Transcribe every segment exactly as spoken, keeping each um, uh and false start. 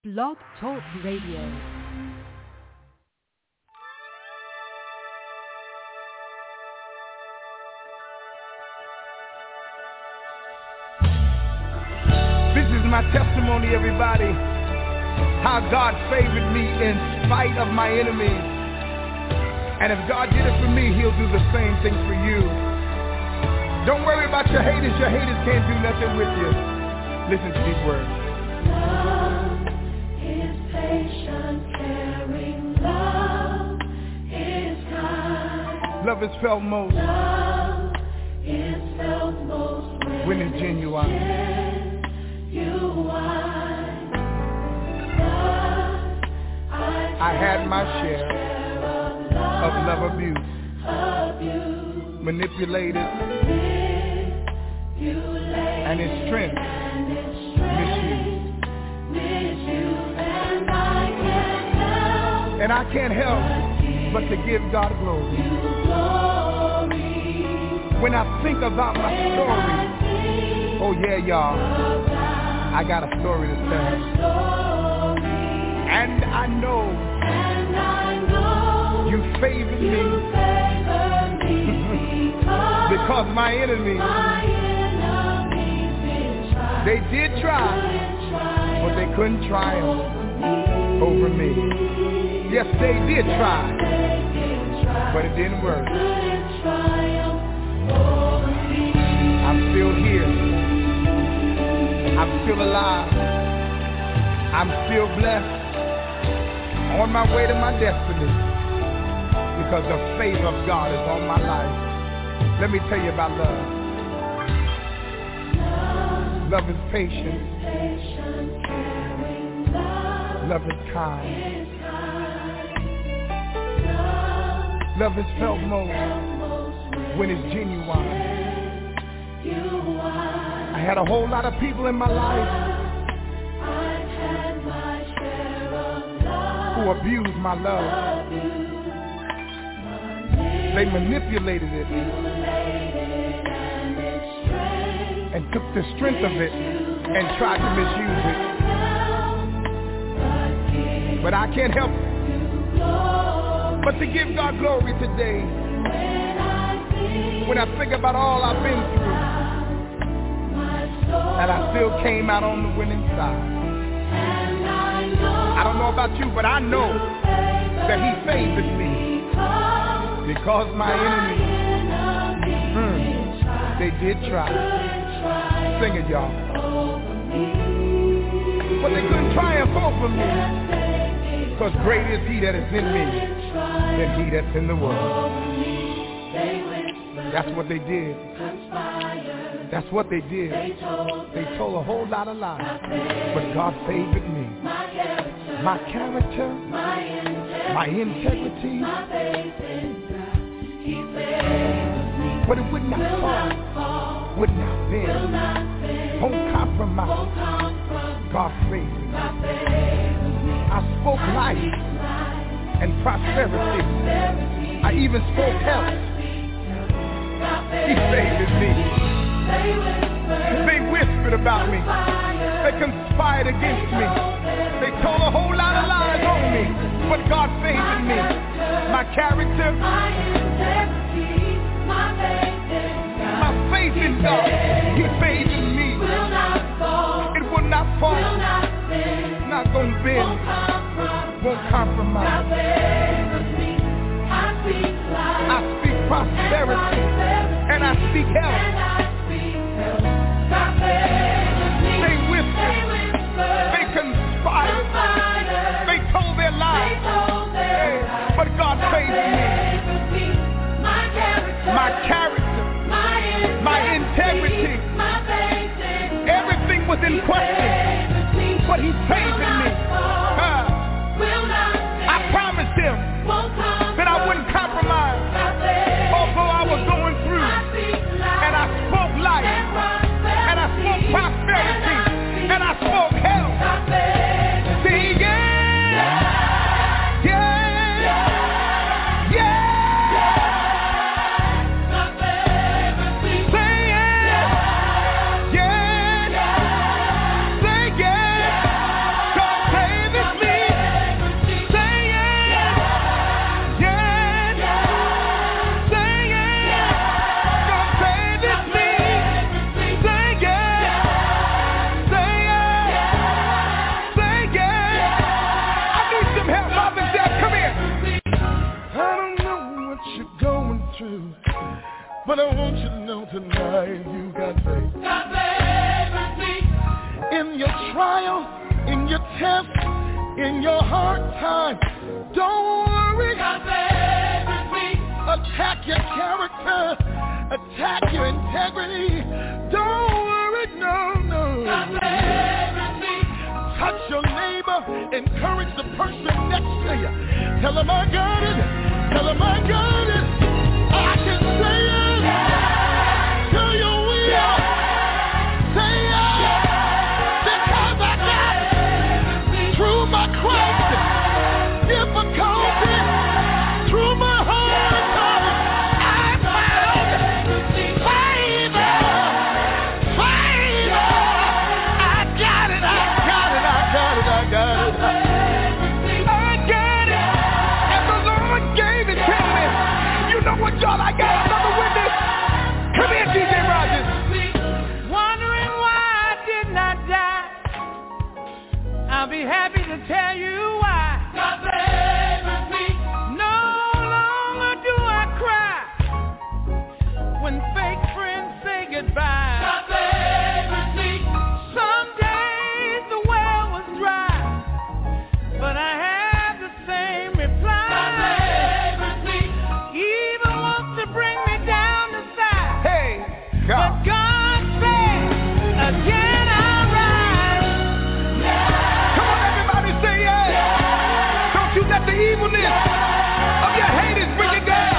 Blog Talk Radio. This is my testimony, everybody, how God favored me in spite of my enemies. And if God did it for me, he'll do the same thing for you. Don't worry about your haters. Your haters can't do nothing with you. Listen to these words. Love is patient, caring. Love is kind. Love is felt most. Love is felt most when, when it's genuine. genuine. But I, I had my share of love abuse, abuse manipulated, manipulated, and its strength misused. misused, and I can't help, and I can't help but to give God glory. glory. When I think about my story, oh yeah, y'all, I got a story to tell. Story, And I know and I know you favored you me favor me because because my enemies, my enemies did try, they did try, couldn't try but they couldn't triumph over me. over me. Yes, they did try, They did try, but it didn't work. couldn't triumph over me. I'm still here. I'm still alive. I'm still blessed. On my way to my destiny. Because the favor of God is on my life. Let me tell you about love. Love, Love is patient. patient, caring. Love Love is kind. is kind. Love Love is felt most most when it's genuine. genuine. I had a whole lot of people in my life I've had my share of love. who abused my love. They manipulated it and took the strength of it and tried to misuse it. But I can't help but to give God glory today. When I think about all I've been through, and I still came out on the winning side. I don't know about you, but I know that he favored me because my enemies, mm, they did try. Sing it, y'all. But they couldn't triumph over me because great is he that is in me than he that's in the world. That's what they did. That's what they did. They told a whole lot of lies. But God favored me. My character, my integrity, but it would not fall, would not bend, won't compromise. God favored me. I spoke life and prosperity. I even spoke health. He favored me. They whispered about me. They conspired against me. They told a whole lot of lies on me. But God favored me. My character, my faith in God, he favored me. It will not fall, not gonna bend, won't compromise. I speak prosperity and I speak health. They whispered, they conspired, they told their lies, hey, but God favored me. My character, my integrity, everything was in question, but he favored me. Uh, I promised him that I wouldn't compromise, although I was going through, and I spoke life, and I spoke prosperity, and I spoke health. See, yeah, yeah, yeah. Say yeah, yeah, say yeah. God But I want you to know tonight you got faith. God favors me. In your trial, in your test, in your hard time, don't worry. God favors me. Attack your character, attack your integrity. Don't worry, no, no. God favors me. Touch your neighbor, encourage the person next to you. Tell them I got it, tell them I got it. I can say it, yeah. To your will, yeah. Say it, yeah. Because I got it. Through my crisis, difficulty, yeah. Through my hard times, I found favor, favor. I got it, I got it, I got it, I got it. I got it, and the Lord gave it to me. You know what, y'all? I got another witness. Come here, D J Rogers. Wondering why I did not die. I'll be happy to tell you why. God favors me. No longer do I cry when fake friends say goodbye. God favors me. Some days the well was dry, but I have the same reply. God favors me. Evil wants to bring me down to size, Hey, but God. God said, again I rise. Come on, everybody, say yes. Don't you let the evilness of your haters bring you down.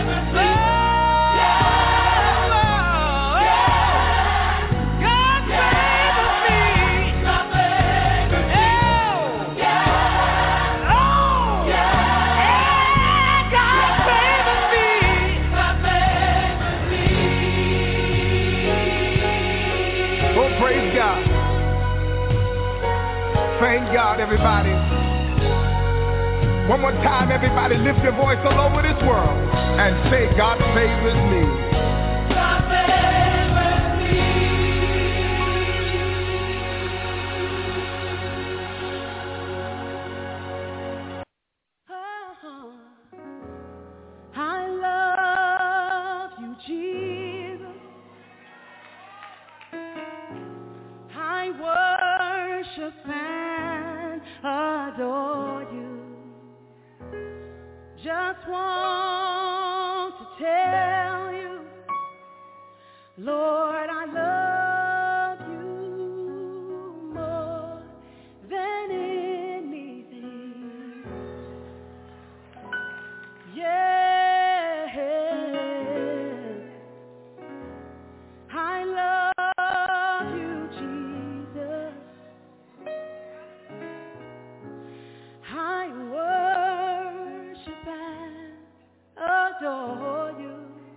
God favors me. God favors me. Oh, yeah, God favors me. God favors me. Oh, praise God. Thank God, everybody. One more time, everybody, lift your voice all over this world and say, God favors me. God favors me. I love you, Jesus. I worship and adore you. Just want to tell you, Lord, I love you more than anything. Yeah, I love you, Jesus. I worship and adore you.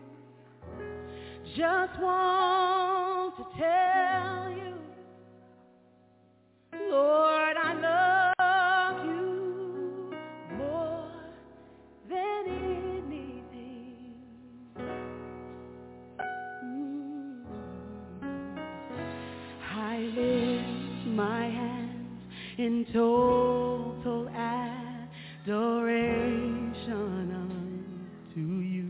Just want to tell you, Lord, I love you more than anything. Mm. I lift my hands in total adoration unto you.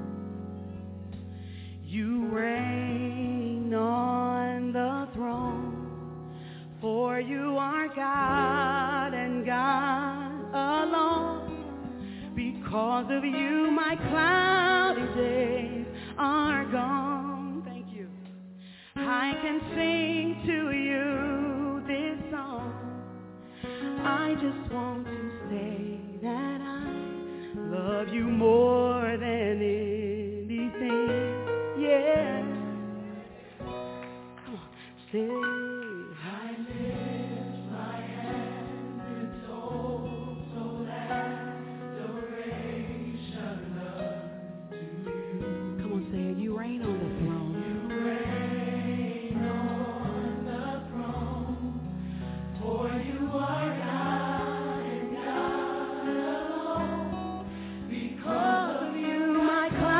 You reign on the throne, for you are God and God alone. Because of you, my cloudy days are gone. Thank you. I can sing to you this song. I just want to say that I love you more than anything. Yeah. Come on, say, I lift my hands in total adoration unto you. Come on, say it. You reign on the throne. You reign on the throne, for you are God and God alone. Because of you, my clouds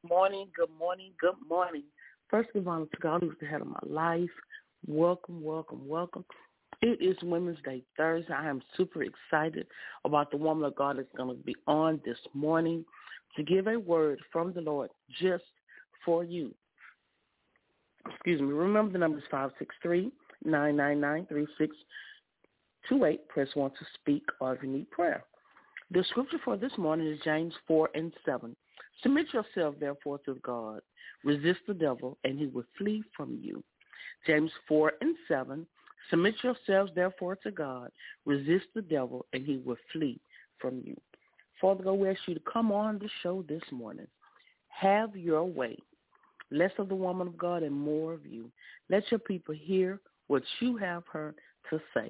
morning, good morning, good morning. First of all, to God who's the head of my life, welcome, welcome, welcome. It is Women's Day Thursday. I am super excited about the woman of God that's going to be on this morning to give a word from the Lord just for you. Excuse me. Remember the number is five six three, nine nine nine, three six two eight. Press one to speak or if you need prayer. The scripture for this morning is James four and seven. Submit yourself, therefore, to God. Resist the devil, and he will flee from you. James four and seven. Submit yourselves, therefore, to God. Resist the devil, and he will flee from you. Father God, we ask you to come on the show this morning. Have your way. Less of the woman of God and more of you. Let your people hear what you have her to say.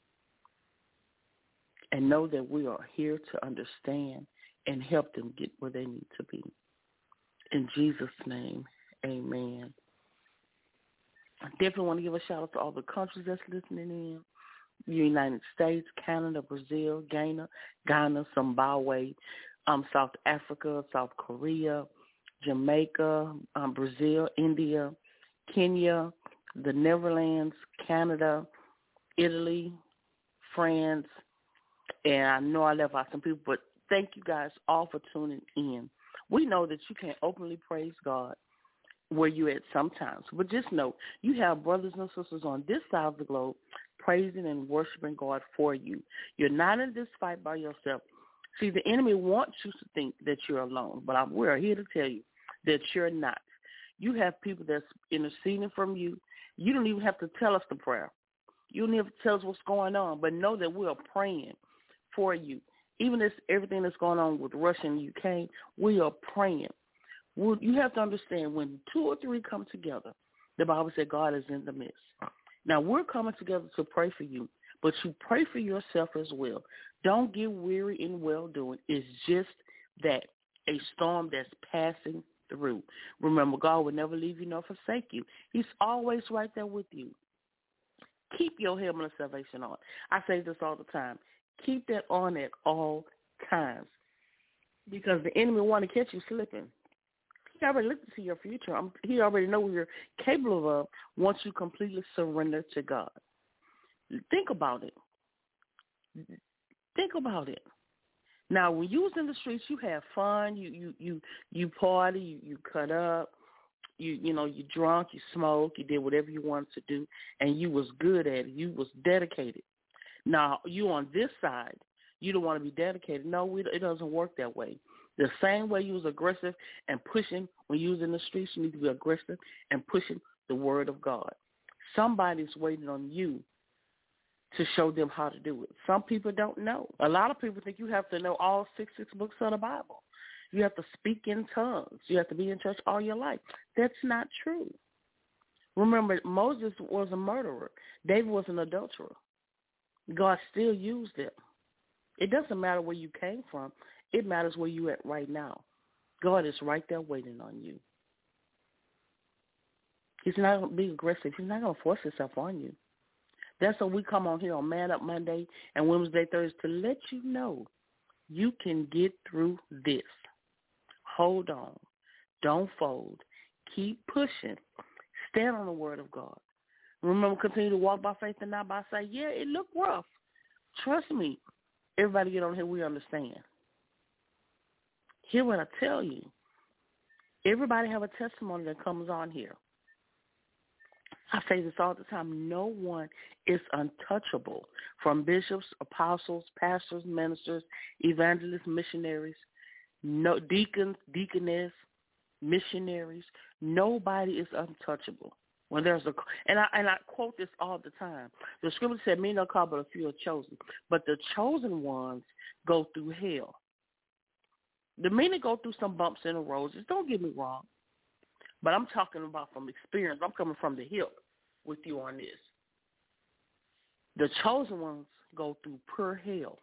And know that we are here to understand and help them get where they need to be. In Jesus' name, amen. I definitely want to give a shout out to all the countries that's listening in. The United States, Canada, Brazil, Ghana, Ghana, Zimbabwe, um, South Africa, South Korea, Jamaica, um, Brazil, India, Kenya, the Netherlands, Canada, Italy, France, and I know I left out some people, but thank you guys all for tuning in. We know that you can't openly praise God where you at sometimes, but just know you have brothers and sisters on this side of the globe praising and worshiping God for you. You're not in this fight by yourself. See, the enemy wants you to think that you're alone, but I'm, we're here to tell you that you're not. You have people that's interceding from you. You don't even have to tell us the prayer. You don't even have to tell us what's going on, but know that we are praying for you. Even if everything that's going on with Russia and Ukraine, we are praying. Well, you have to understand when two or three come together, the Bible said God is in the midst. Now, we're coming together to pray for you, but you pray for yourself as well. Don't get weary in well-doing. It's just that, a storm that's passing through. Remember, God will never leave you nor forsake you. He's always right there with you. Keep your helmet of salvation on. I say this all the time. Keep that on at all times because the enemy want to catch you slipping. He already looked to see your future. Um, he already knows what you're capable of once you completely surrender to God. Think about it. Think about it. Now, when you was in the streets, you had fun. You you you you party. You, you cut up. You you know you drunk. You smoked. You did whatever you wanted to do, and you was good at it. You was dedicated. Now, you on this side, you don't want to be dedicated. No, it doesn't work that way. The same way you was aggressive and pushing when you was in the streets, you need to be aggressive and pushing the word of God. Somebody's waiting on you to show them how to do it. Some people don't know. A lot of people think you have to know all six, six books of the Bible. You have to speak in tongues. You have to be in church all your life. That's not true. Remember, Moses was a murderer. David was an adulterer. God still used them. It doesn't matter where you came from. It matters where you're at right now. God is right there waiting on you. He's not going to be aggressive. He's not going to force himself on you. That's why we come on here on Man Up Monday and Women's Day Thursday to let you know you can get through this. Hold on. Don't fold. Keep pushing. Stand on the word of God. Remember, continue to walk by faith and not by sight. Yeah, it looked rough. Trust me. Everybody get on here, we understand. Hear what I tell you. Everybody have a testimony that comes on here. I say this all the time. No one is untouchable. From bishops, apostles, pastors, ministers, evangelists, missionaries, no deacons, deaconess, missionaries. Nobody is untouchable. When there's a, and I and I quote this all the time. The scripture said, "Many are called, but a few are chosen." But the chosen ones go through hell. The many go through some bumps in the road. Just don't get me wrong, but I'm talking about from experience. I'm coming from the hip with you on this. The chosen ones go through pure hell,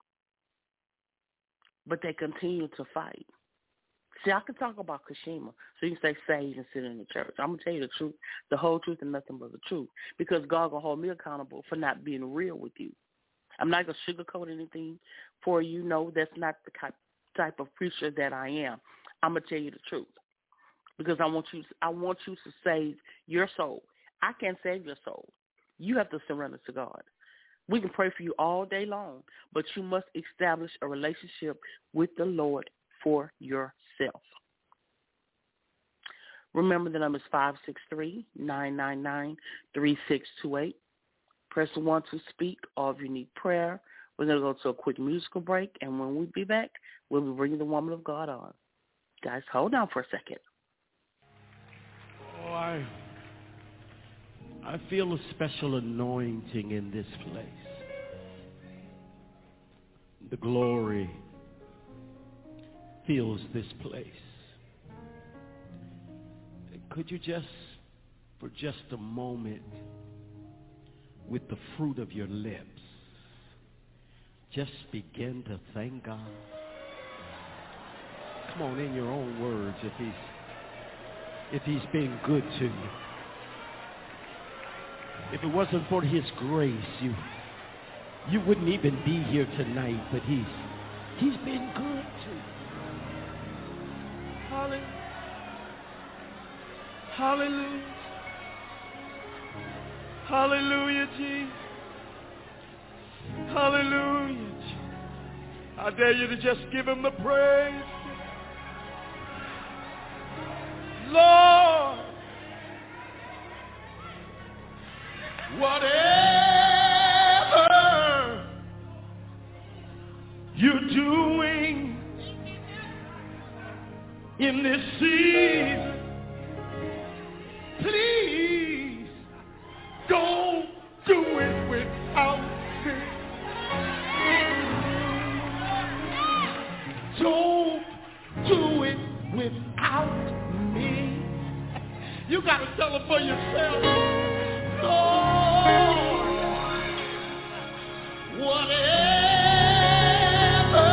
but they continue to fight. See, I can talk about Kashima, so you can say saved and sit in the church. I'm going to tell you the truth, the whole truth and nothing but the truth, because God going to hold me accountable for not being real with you. I'm not going to sugarcoat anything for you. No, that's not the type of preacher that I am. I'm going to tell you the truth. because I want you, I want you to save your soul. I can't save your soul. You have to surrender to God. We can pray for you all day long, but you must establish a relationship with the Lord for yourself. Remember, the number is five six three, nine nine nine, three six two eight. Press one to speak, or if you need prayer. We're going to go to a quick musical break, and when we be back, we'll be bringing the woman of God on. Guys, hold on for a second. Oh, I, I feel a special anointing in this place. The glory fills this place. Could you just, for just a moment, with the fruit of your lips, just begin to thank God? Come on, in your own words, if he's if he's been good to you. If it wasn't for his grace, you you wouldn't even be here tonight, but he's he's been good to you. Hallelujah. Hallelujah. Hallelujah, Jesus. Hallelujah. I dare you to just give him the praise. Lord, whatever you're doing in this season, please don't do it without me. Don't do it without me. You got to tell them for yourself. Lord, whatever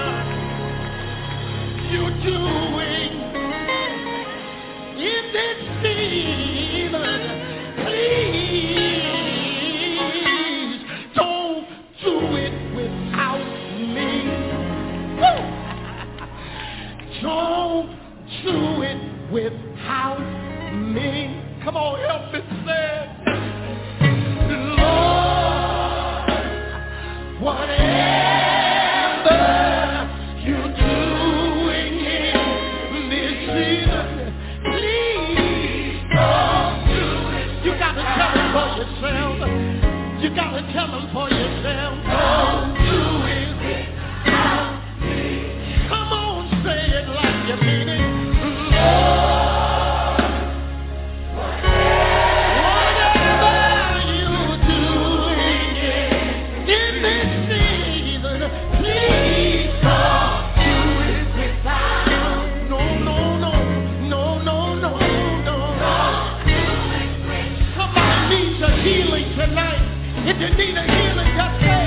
you're doing in this season, please don't do it without me. Woo! Don't do it without me. Come on, help me say, Lord, whatever you're doing in this season, please don't do it. You got to tell them for yourself. You got to tell them for yourself. Don't do it without me. Come on, say it like you mean it. Lord, if you need a healing, just say,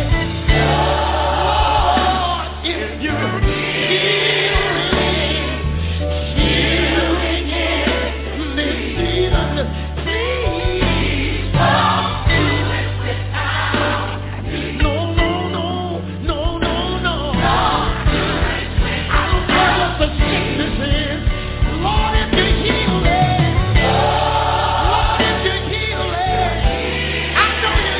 Lord, if you're healing, healing in this season, please don't do it without me. No, no, no, no, no, no. Don't do it without. I don't care what the sickness is. Lord, if you're healing, Lord, if you're healing, I know you're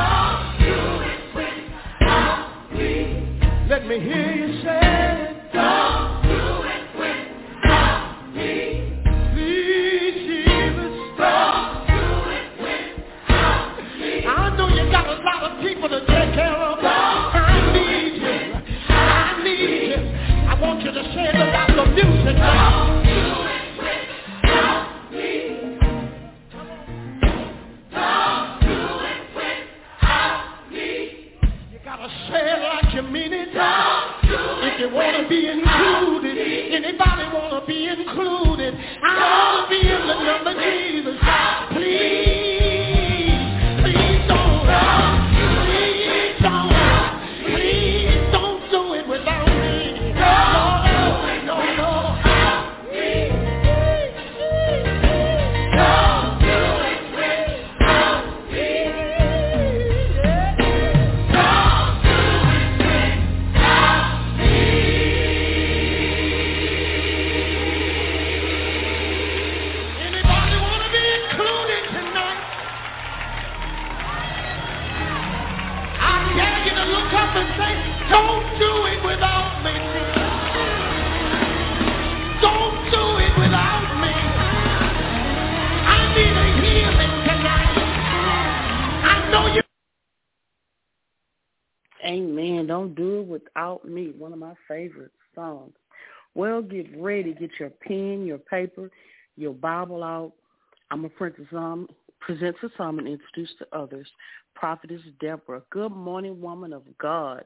let me hear you say, don't people to take care of. I need you. I need you. I want you to say it without the music. Don't do it without me. Don't do it without me. You gotta say it like you mean it. Don't do it. If you wanna be included, anybody wanna be included? I wanna be in the number of Jesus. Please. Don't do it without me. Don't do it without me. I need a healing tonight. I know you. Amen. Don't do it without me. One of my favorite songs. Well, get ready. Get your pen, your paper, your Bible out. I'm a present some, present to some and introduce to others. Prophetess Deborah. Good morning, woman of God.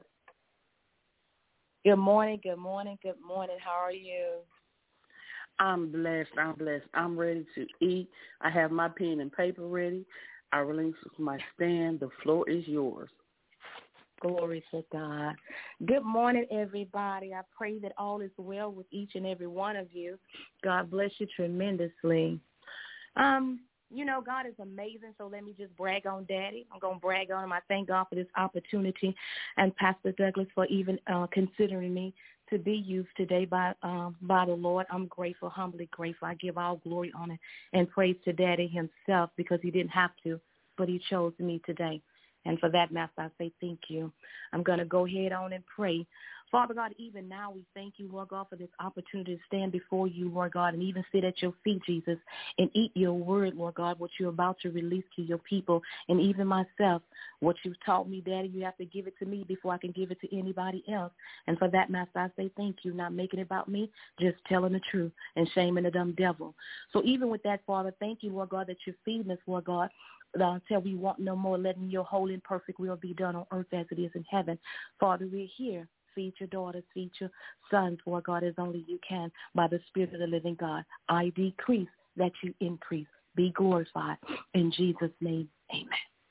Good morning, good morning, good morning. How are you? I'm blessed. I'm blessed. I'm ready to eat. I have my pen and paper ready. I release my stand. The floor is yours. Glory to God. Good morning, everybody. I pray that all is well with each and every one of you. God bless you tremendously. Um, you know, God is amazing, so let me just brag on Daddy. I'm going to brag on him. I thank God for this opportunity and Pastor Douglas for even uh, considering me to be used today by um, by the Lord. I'm grateful, humbly grateful. I give all glory, honor, and praise to Daddy himself because he didn't have to, but he chose me today. And for that, Master, I say thank you. I'm going to go ahead on and pray. Father God, even now we thank you, Lord God, for this opportunity to stand before you, Lord God, and even sit at your feet, Jesus, and eat your word, Lord God, what you're about to release to your people, and even myself, what you've taught me, Daddy, you have to give it to me before I can give it to anybody else. And for that, Master, I say thank you, not making it about me, just telling the truth and shaming the dumb devil. So even with that, Father, thank you, Lord God, that you're feeding us, Lord God, until we want no more, letting your holy and perfect will be done on earth as it is in heaven. Father, we're here. Feed your daughters, feed your sons, Lord God, as only you can by the Spirit of the living God. I decrease that you increase. Be glorified. In Jesus' name, amen.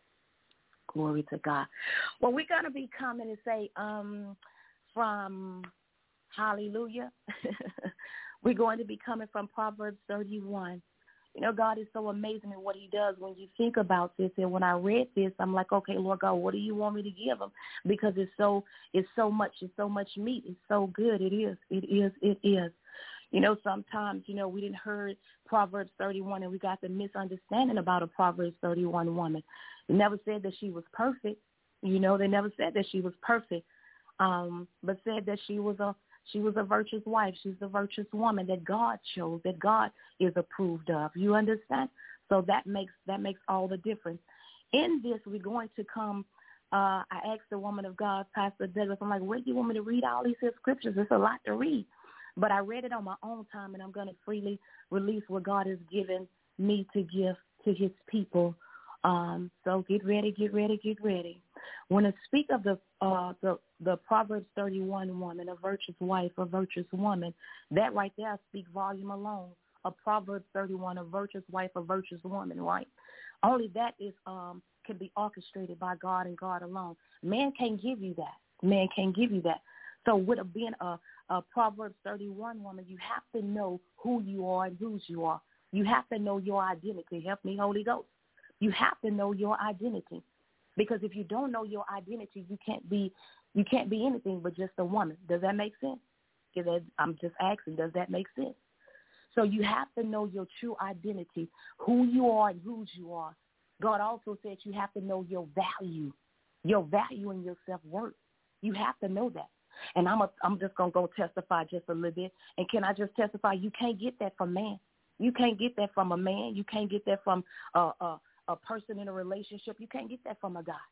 Glory to God. Well, we're going to be coming and say um, from hallelujah. We're going to be coming from Proverbs thirty-one. You know, God is so amazing in what he does when you think about this. And when I read this, I'm like, okay, Lord God, what do you want me to give him? Because it's so, it's so much, it's so much meat. It's so good. It is, it is, it is. You know, sometimes, you know, we didn't heard Proverbs thirty-one and we got the misunderstanding about a Proverbs thirty-one woman. They never said that she was perfect. You know, they never said that she was perfect, um, but said that she was a, She was a virtuous wife. She's a virtuous woman that God chose, that God is approved of. You understand? So that makes that makes all the difference. In this, we're going to come. Uh, I asked the woman of God, Pastor Douglas, I'm like, where do you want me to read all these scriptures? It's a lot to read. But I read it on my own time, and I'm going to freely release what God has given me to give to his people. Um, so get ready, get ready, get ready. When I speak of the uh, the the Proverbs thirty-one woman, a virtuous wife, a virtuous woman, that right there speaks volume alone. A Proverbs thirty-one, a virtuous wife, a virtuous woman, right? Only that is um, can be orchestrated by God and God alone. Man can't give you that. Man can't give you that. So with a, being a, a Proverbs thirty-one woman, you have to know who you are and whose you are. You have to know your identity. Help me, Holy Ghost. You have to know your identity, because if you don't know your identity, you can't be you can't be anything but just a woman. Does that make sense? I'm just asking, does that make sense? So you have to know your true identity, who you are and whose you are. God also said you have to know your value, your value and your self-worth. You have to know that. And I'm a, I'm just going to go testify just a little bit. And can I just testify? You can't get that from man. You can't get that from a man. You can't get that from a, a, a person in a relationship. You can't get that from a guy.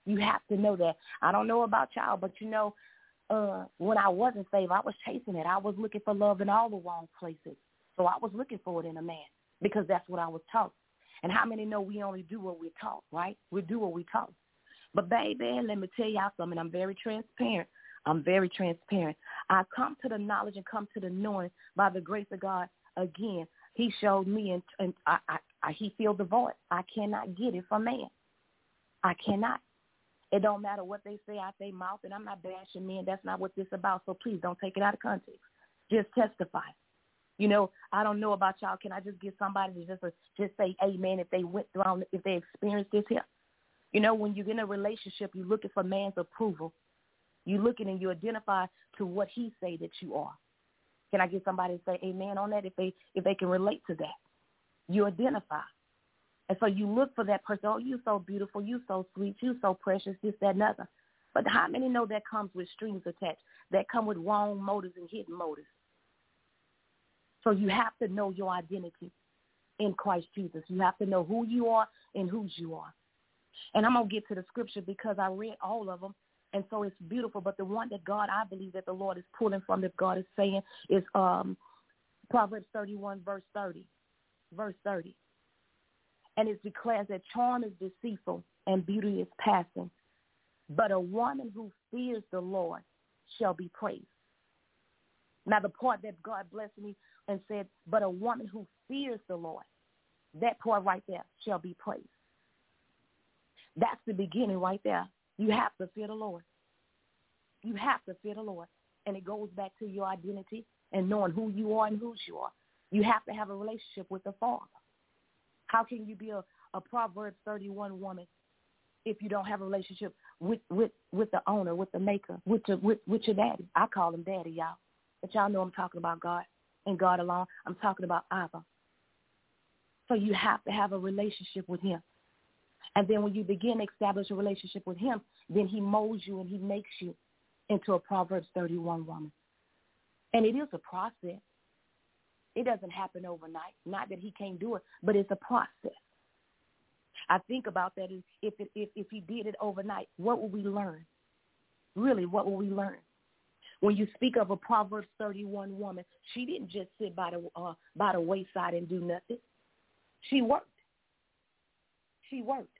You have to know that. I don't know about y'all, but you know, uh, when I wasn't saved, I was chasing it. I was looking for love in all the wrong places. So I was looking for it in a man because that's what I was taught. And how many know we only do what we're taught, right? We do what we're taught. But, baby, let me tell y'all something. I'm very transparent. I'm very transparent. I come to the knowledge and come to the knowing by the grace of God again. He showed me, and, and I, I, I, he filled the void. I cannot get it from man. I cannot. It don't matter what they say out their mouth, and I'm not bashing men. That's not what this is about, so please don't take it out of context. Just testify. You know, I don't know about y'all. Can I just get somebody to just, uh, just say amen if they went through, if they experienced this here? You know, when you get in a relationship, you're looking for man's approval. You're looking and you identify to what he say that you are. Can I get somebody to say amen on that if they if they can relate to that? You identify. And so you look for that person. Oh, you're so beautiful. You're so sweet. You're so precious, this, that, and other. But how many know that comes with strings attached, that come with wrong motives and hidden motives? So you have to know your identity in Christ Jesus. You have to know who you are and whose you are. And I'm going to get to the scripture because I read all of them, and so it's beautiful. But the one that God, I believe that the Lord is pulling from, that God is saying, is um, Proverbs thirty-one, verse thirty. Verse thirty. And it declares that charm is deceitful and beauty is passing, but a woman who fears the Lord shall be praised. Now, the part that God blessed me and said, but a woman who fears the Lord, that part right there shall be praised. That's the beginning right there. You have to fear the Lord. You have to fear the Lord. And it goes back to your identity and knowing who you are and whose you are. You have to have a relationship with the Father. How can you be a, a Proverbs thirty-one woman if you don't have a relationship with, with, with the owner, with the maker, with, the, with, with your daddy? I call him daddy, y'all. But y'all know I'm talking about God and God alone. I'm talking about Abba. So you have to have a relationship with him. And then when you begin to establish a relationship with him, then he molds you and he makes you into a Proverbs thirty-one woman. And it is a process. It doesn't happen overnight. Not that he can't do it, but it's a process. I think about that. If, it, if, if he did it overnight, what will we learn? Really, what will we learn? When you speak of a Proverbs thirty-one woman, she didn't just sit by the, uh, by the wayside and do nothing. She worked. She worked.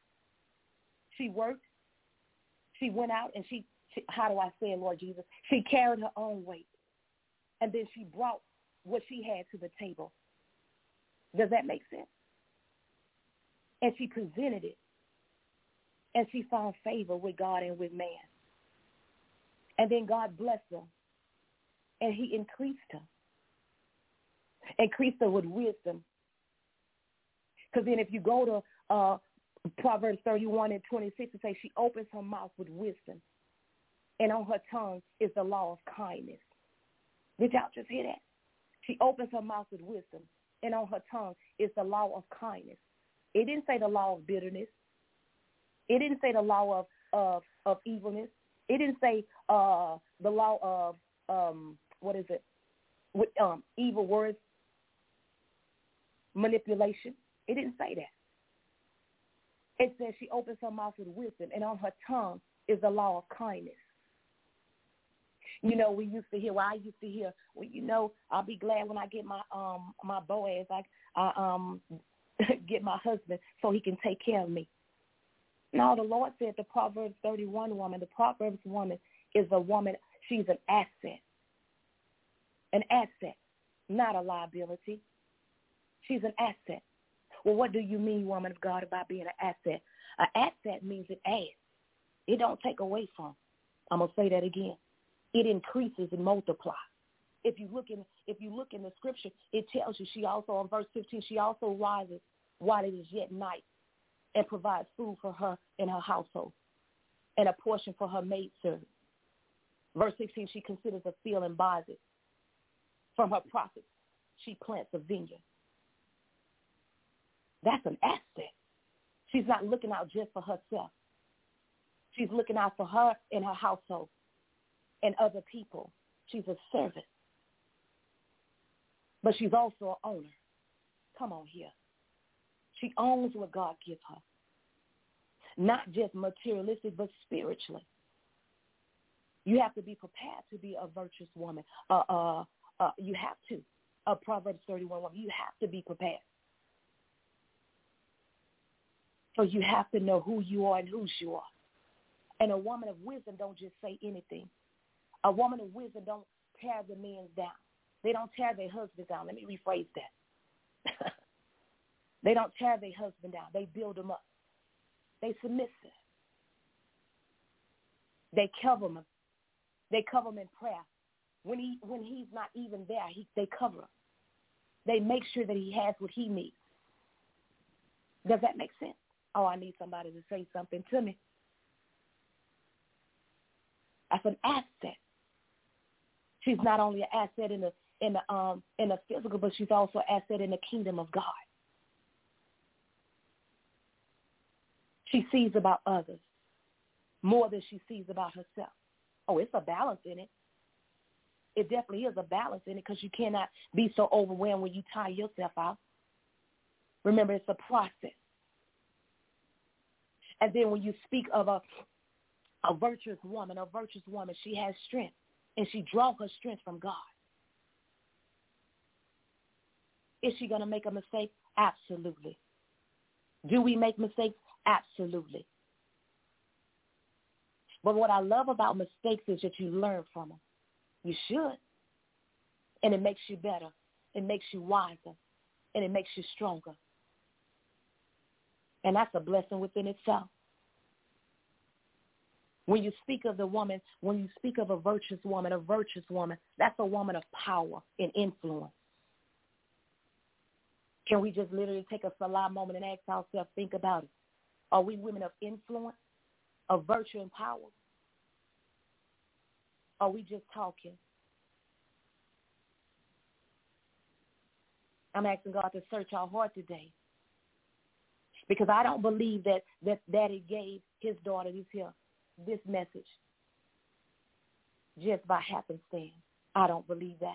She worked. She went out and she, she, how do I say it, Lord Jesus? She carried her own weight. And then she brought what she had to the table. Does that make sense? And she presented it. And she found favor with God and with man. And then God blessed her. And he increased her. Increased her with wisdom. Because then if you go to uh, Proverbs thirty-one and twenty-six, it says she opens her mouth with wisdom. And on her tongue is the law of kindness. Did y'all just hear that? She opens her mouth with wisdom. And on her tongue is the law of kindness. It didn't say the law of bitterness. It didn't say the law of, of, of evilness. It didn't say uh, the law of, um, what is it, with um, evil words, manipulation. It didn't say that. It says she opens her mouth with wisdom, and on her tongue is the law of kindness. You know, we used to hear, well, I used to hear, well, you know, I'll be glad when I get my um my Boaz, I, I um get my husband so he can take care of me. No, the Lord said the Proverbs thirty-one woman, the Proverbs woman is a woman, she's an asset. An asset, not a liability. She's an asset. Well, what do you mean, woman of God, about being an asset? An asset means it adds. It don't take away from. I'm going to say that again. It increases and multiplies. If you look in, if you look in the scripture, it tells you she also, in verse fifteen, she also rises while it is yet night and provides food for her and her household and a portion for her maidservant. Verse sixteen, she considers a field and buys it. From her profits, she plants a vineyard. That's an asset. She's not looking out just for herself. She's looking out for her and her household and other people. She's a servant. But she's also an owner. Come on here. She owns what God gives her. not just materialistic, but spiritually. You have to be prepared to be a virtuous woman. Uh, uh, uh, you have to. A Proverbs thirty-one woman. You have to be prepared. So you have to know who you are and whose you are. And a woman of wisdom don't just say anything. A woman of wisdom don't tear the men down. They don't tear their husband down. Let me rephrase that. They don't tear their husband down. They build them up. They submissive. They cover him. They cover him in prayer. When he when he's not even there, he, they cover him. They make sure that he has what he needs. Does that make sense? Oh, I need somebody to say something to me. That's an asset. She's not only an asset in the in the um in the physical, but she's also an asset in the kingdom of God. She sees about others more than she sees about herself. Oh, it's a balance in it. It definitely is a balance in it, because you cannot be so overwhelmed when you tire yourself out. Remember, it's a process. And then when you speak of a a virtuous woman, a virtuous woman, she has strength, and she draws her strength from God. Is she going to make a mistake? Absolutely. Do we make mistakes? Absolutely. But what I love about mistakes is that you learn from them. You should. And it makes you better. It makes you wiser. And it makes you stronger. And that's a blessing within itself. When you speak of the woman, when you speak of a virtuous woman, a virtuous woman, that's a woman of power and influence. Can we just literally take a Salah moment and ask ourselves, think about it. Are we women of influence, of virtue and power? Are we just talking? I'm asking God to search our heart today, because I don't believe that that Daddy gave his daughter this here, this message just by happenstance. I don't believe that.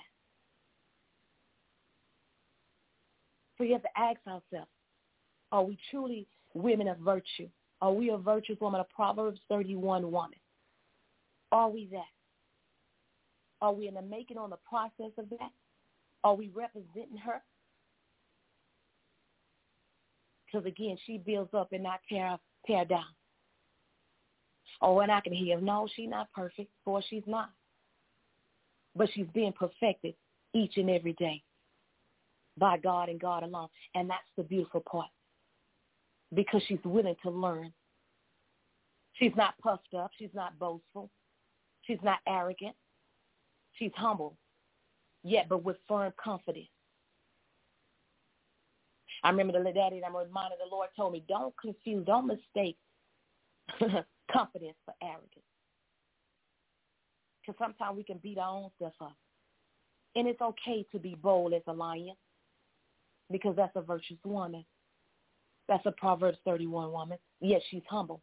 So you have to ask ourselves, are we truly women of virtue? Are we a virtuous woman, a Proverbs thirty-one woman? Are we that? Are we in the making, on the process of that? Are we representing her? Because, again, she builds up and not tear, tear down. Oh, and I can hear, no, she's not perfect. Boy, she's not. But she's being perfected each and every day by God and God alone. And that's the beautiful part, because she's willing to learn. She's not puffed up. She's not boastful. She's not arrogant. She's humble, yet but with firm confidence. I remember the daddy that I'm reminded, the Lord told me, don't confuse, don't mistake confidence for arrogance. Because sometimes we can beat our own stuff up. And it's okay to be bold as a lion, because that's a virtuous woman. That's a Proverbs thirty-one woman. Yes, she's humble.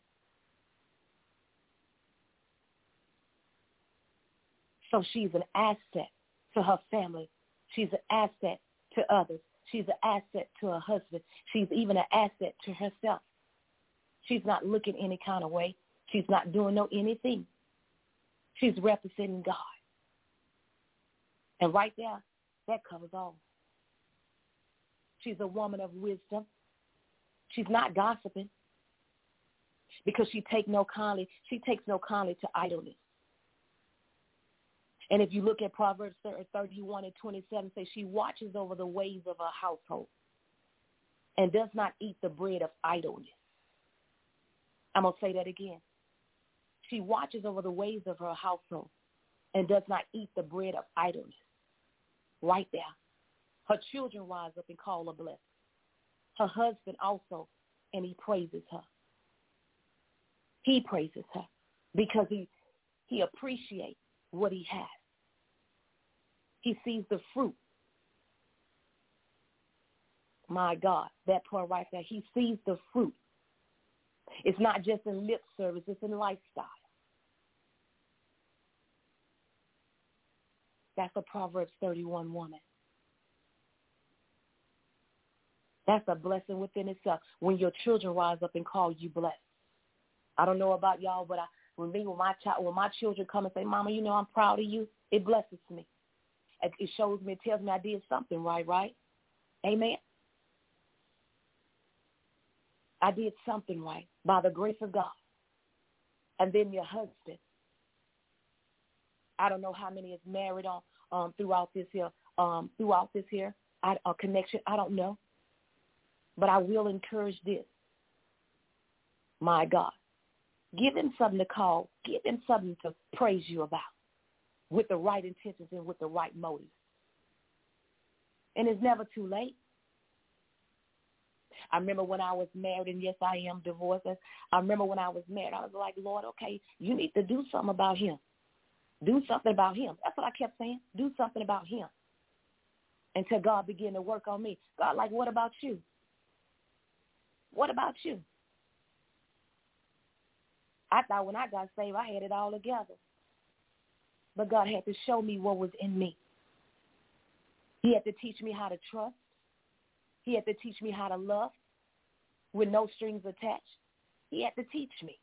So she's an asset to her family. She's an asset to others. She's an asset to her husband. She's even an asset to herself. She's not looking any kind of way. She's not doing no anything. She's representing God. And right there, that covers all. She's a woman of wisdom. She's not gossiping, because she take no kindly, she takes no kindly to idleness. And if you look at Proverbs thirty-one and twenty-seven, say she watches over the ways of her household and does not eat the bread of idleness. I'm going to say that again. She watches over the ways of her household and does not eat the bread of idleness. Right there. Her children rise up and call her blessed. Her husband also, and he praises her. He praises her because he, he appreciates what he has. He sees the fruit. My God, that part right there. He sees the fruit. It's not just in lip service, it's in lifestyle. That's a Proverbs thirty-one woman. That's a blessing within itself when your children rise up and call you blessed. I don't know about y'all, but I, when me, when my child, when my children come and say, Mama, you know, I'm proud of you, it blesses me. It, it shows me, it tells me I did something right, right? Amen. I did something right by the grace of God. And then your husband. I don't know how many is married on um, throughout this here, um, throughout this here I, uh, connection. I don't know. But I will encourage this. My God. Give him something to call. Give him something to praise you about with the right intentions and with the right motives. And it's never too late. I remember when I was married, and yes, I am divorced. I remember when I was married, I was like, Lord, okay, you need to do something about him. Do something about him. That's what I kept saying. Do something about him. Until God began to work on me. God, like, what about you? What about you? I thought when I got saved, I had it all together. But God had to show me what was in me. He had to teach me how to trust. He had to teach me how to love with no strings attached. He had to teach me.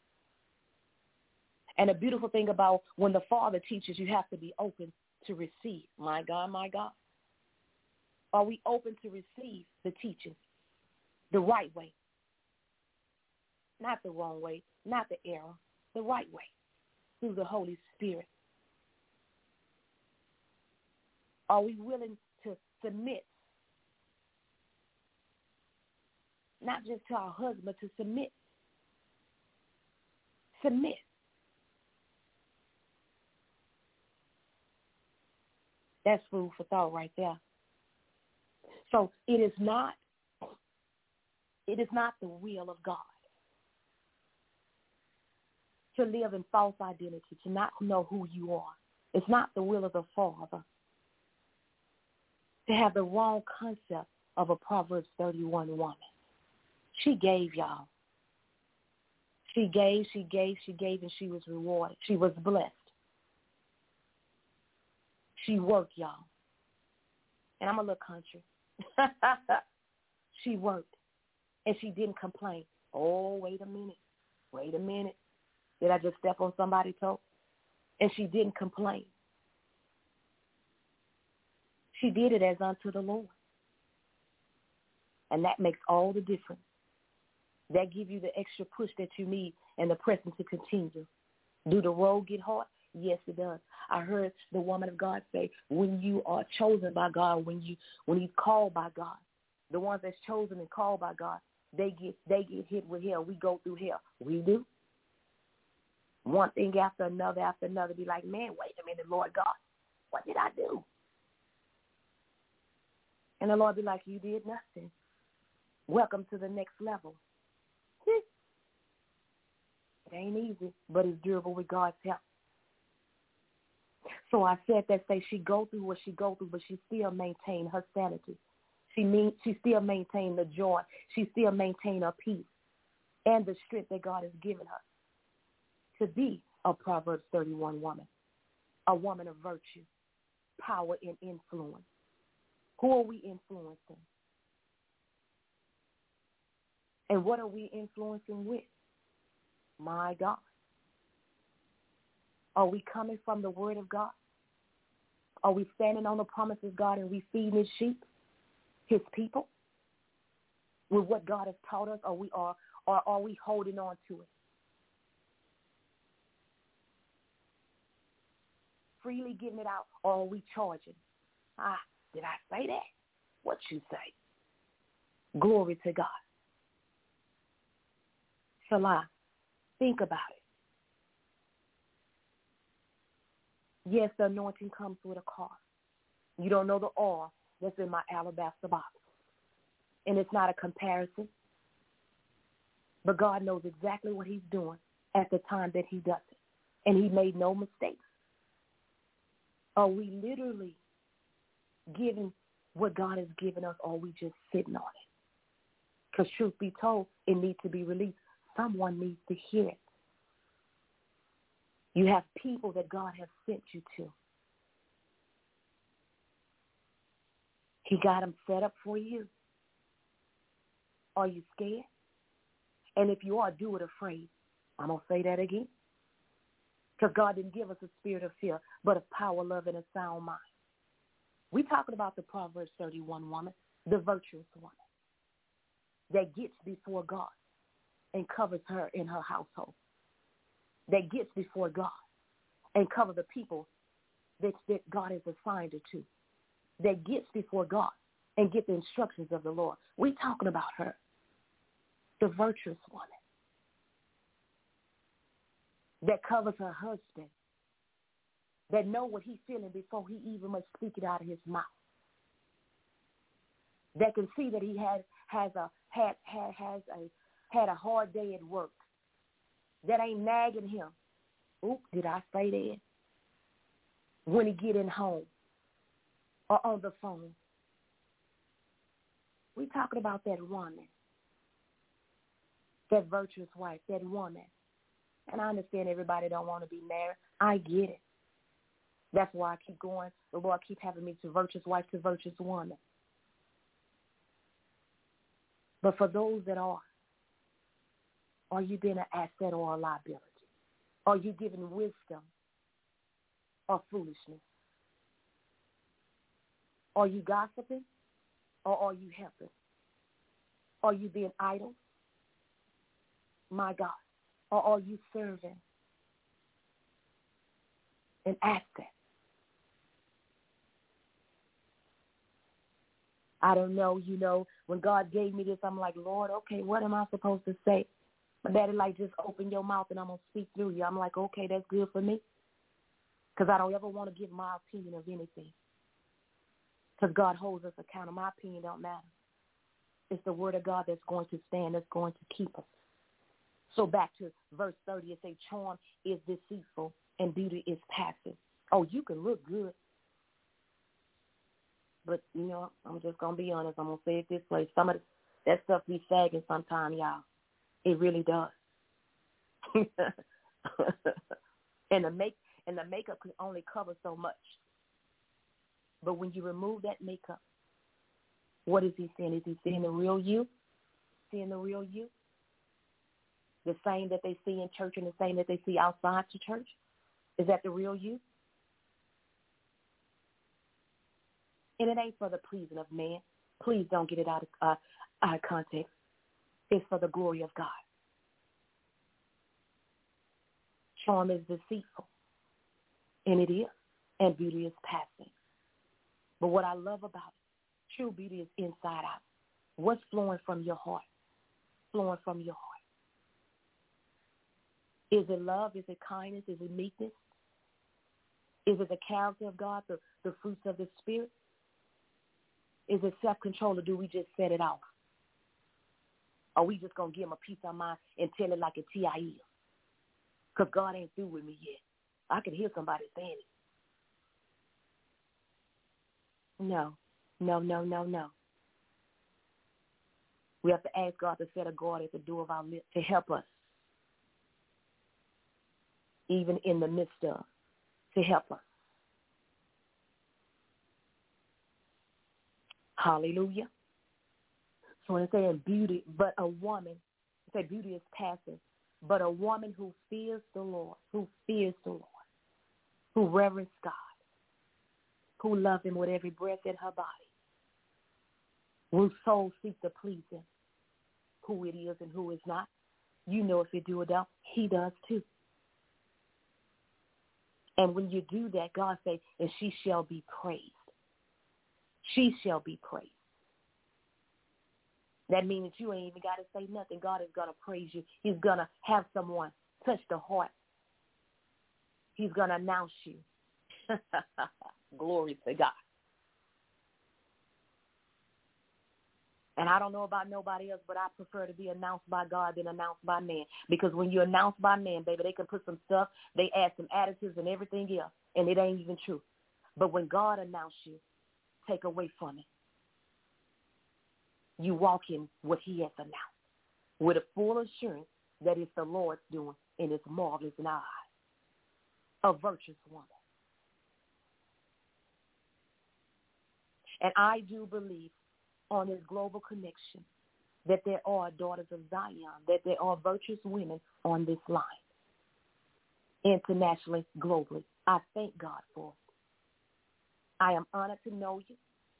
And a beautiful thing about when the Father teaches, you have to be open to receive. My God, my God. Are we open to receive the teaching the right way? Not the wrong way, not the error, the right way, through the Holy Spirit. Are we willing to submit? Not just to our husband, but to submit. Submit. That's food for thought right there. So it is not, it is not the will of God to live in false identity, to not know who you are. It's not the will of the Father to have the wrong concept of a Proverbs thirty-one woman. She gave, y'all. She gave, she gave, she gave, and she was rewarded. She was blessed. She worked, y'all. And I'm a little country. She worked. And she didn't complain. Oh, wait a minute. Wait a minute. Did I just step on somebody's toe? And she didn't complain. She did it as unto the Lord. And that makes all the difference. That gives you the extra push that you need and the pressing to continue. Do the road get hard? Yes, it does. I heard the woman of God say, when you are chosen by God, when you when he's called by God, the ones that's chosen and called by God, they get they get hit with hell. We go through hell. We do. One thing after another after another. Be like, man, wait a minute, Lord God, what did I do? And the Lord be like, you did nothing. Welcome to the next level. It ain't easy, but it's durable with God's help. So I said that say she go through what she go through, but she still maintain her sanity. She mean she still maintain the joy. She still maintain her peace and the strength that God has given her to be a Proverbs thirty-one woman, a woman of virtue, power, and influence. Who are we influencing? And what are we influencing with? My God. Are we coming from the word of God? Are we standing on the promises of God and we feeding his sheep, his people, with what God has taught us, or we are, or are we holding on to it? Freely giving it out, or are we charging? Ah, did I say that? What you say? Glory to God. Salah, think about it. Yes, the anointing comes with a cost. You don't know the oil that's in my alabaster box. And it's not a comparison. But God knows exactly what he's doing at the time that he does it. And he made no mistakes. Are we literally giving what God has given us, or are we just sitting on it? Because truth be told, it needs to be released. Someone needs to hear it. You have people that God has sent you to. He got them set up for you. Are you scared? And if you are, do it afraid. I'm going to say that again. Because God didn't give us a spirit of fear, but of power, love, and a sound mind. We're talking about the Proverbs thirty-one woman, the virtuous woman that gets before God and covers her in her household, that gets before God and covers the people that, that God has assigned her to, that gets before God and get the instructions of the Lord. We're talking about her, the virtuous woman that covers her husband, that know what he's feeling before he even must speak it out of his mouth, that can see that he had has a had had has a had a hard day at work, that ain't nagging him. Oop, did I say that? When he get in home or on the phone. We're talking about that woman, that virtuous wife, that woman. And I understand everybody don't want to be married. I get it. That's why I keep going. The Lord keep having me to virtuous wife, to virtuous woman. But for those that are, are you being an asset or a liability? Are you giving wisdom or foolishness? Are you gossiping or are you helping? Are you being idle? My God. Or are you serving an asset? I don't know, you know, when God gave me this, I'm like, Lord, okay, what am I supposed to say? My daddy like, just open your mouth and I'm going to speak through you. I'm like, okay, that's good for me. Because I don't ever want to give my opinion of anything. Because God holds us accountable. My opinion don't matter. It's the word of God that's going to stand, that's going to keep us. So back to verse thirty, it says, charm is deceitful and beauty is passive. Oh, you can look good. But, you know, I'm just going to be honest. I'm going to say it this way. Some of that stuff be sagging sometimes, y'all. It really does. and the make and the makeup can only cover so much. But when you remove that makeup, what is he saying? Is he seeing the real you? Seeing the real you? The same that they see in church and the same that they see outside the church? Is that the real you? And it ain't for the pleasing of man. Please don't get it out of, uh, out of context. It's for the glory of God. Charm is deceitful, and it is, and beauty is passing. But what I love about it, true beauty is inside out. What's flowing from your heart? Flowing from your heart. Is it love? Is it kindness? Is it meekness? Is it the character of God, the, the fruits of the Spirit? Is it self-control, or do we just set it off? Are we just going to give him a piece of mind and tell it like a T I is? Because God ain't through with me yet. I can hear somebody saying it. No, no, no, no, no. We have to ask God to set a guard at the door of our lips to help us, even in the midst of, to help us. Hallelujah. So when it's saying beauty, but a woman, say beauty is passive, but a woman who fears the Lord, who fears the Lord, who reverence God, who loves him with every breath in her body, whose soul seeks to please him, who it is and who is not. You know if you do it up, he does too. And when you do that, God says, and she shall be praised. She shall be praised. That means that you ain't even got to say nothing. God is going to praise you. He's going to have someone touch the heart. He's going to announce you. Glory to God. And I don't know about nobody else, but I prefer to be announced by God than announced by man. Because when you're announced by man, baby, they can put some stuff, they add some additives and everything else, and it ain't even true. But when God announced you, take away from it. You walk in what he has announced with a full assurance that it's the Lord's doing and it's marvelous in our eyes. A virtuous woman. And I do believe on this global connection that there are daughters of Zion, that there are virtuous women on this line, internationally, globally. I thank God for it. I am honored to know you,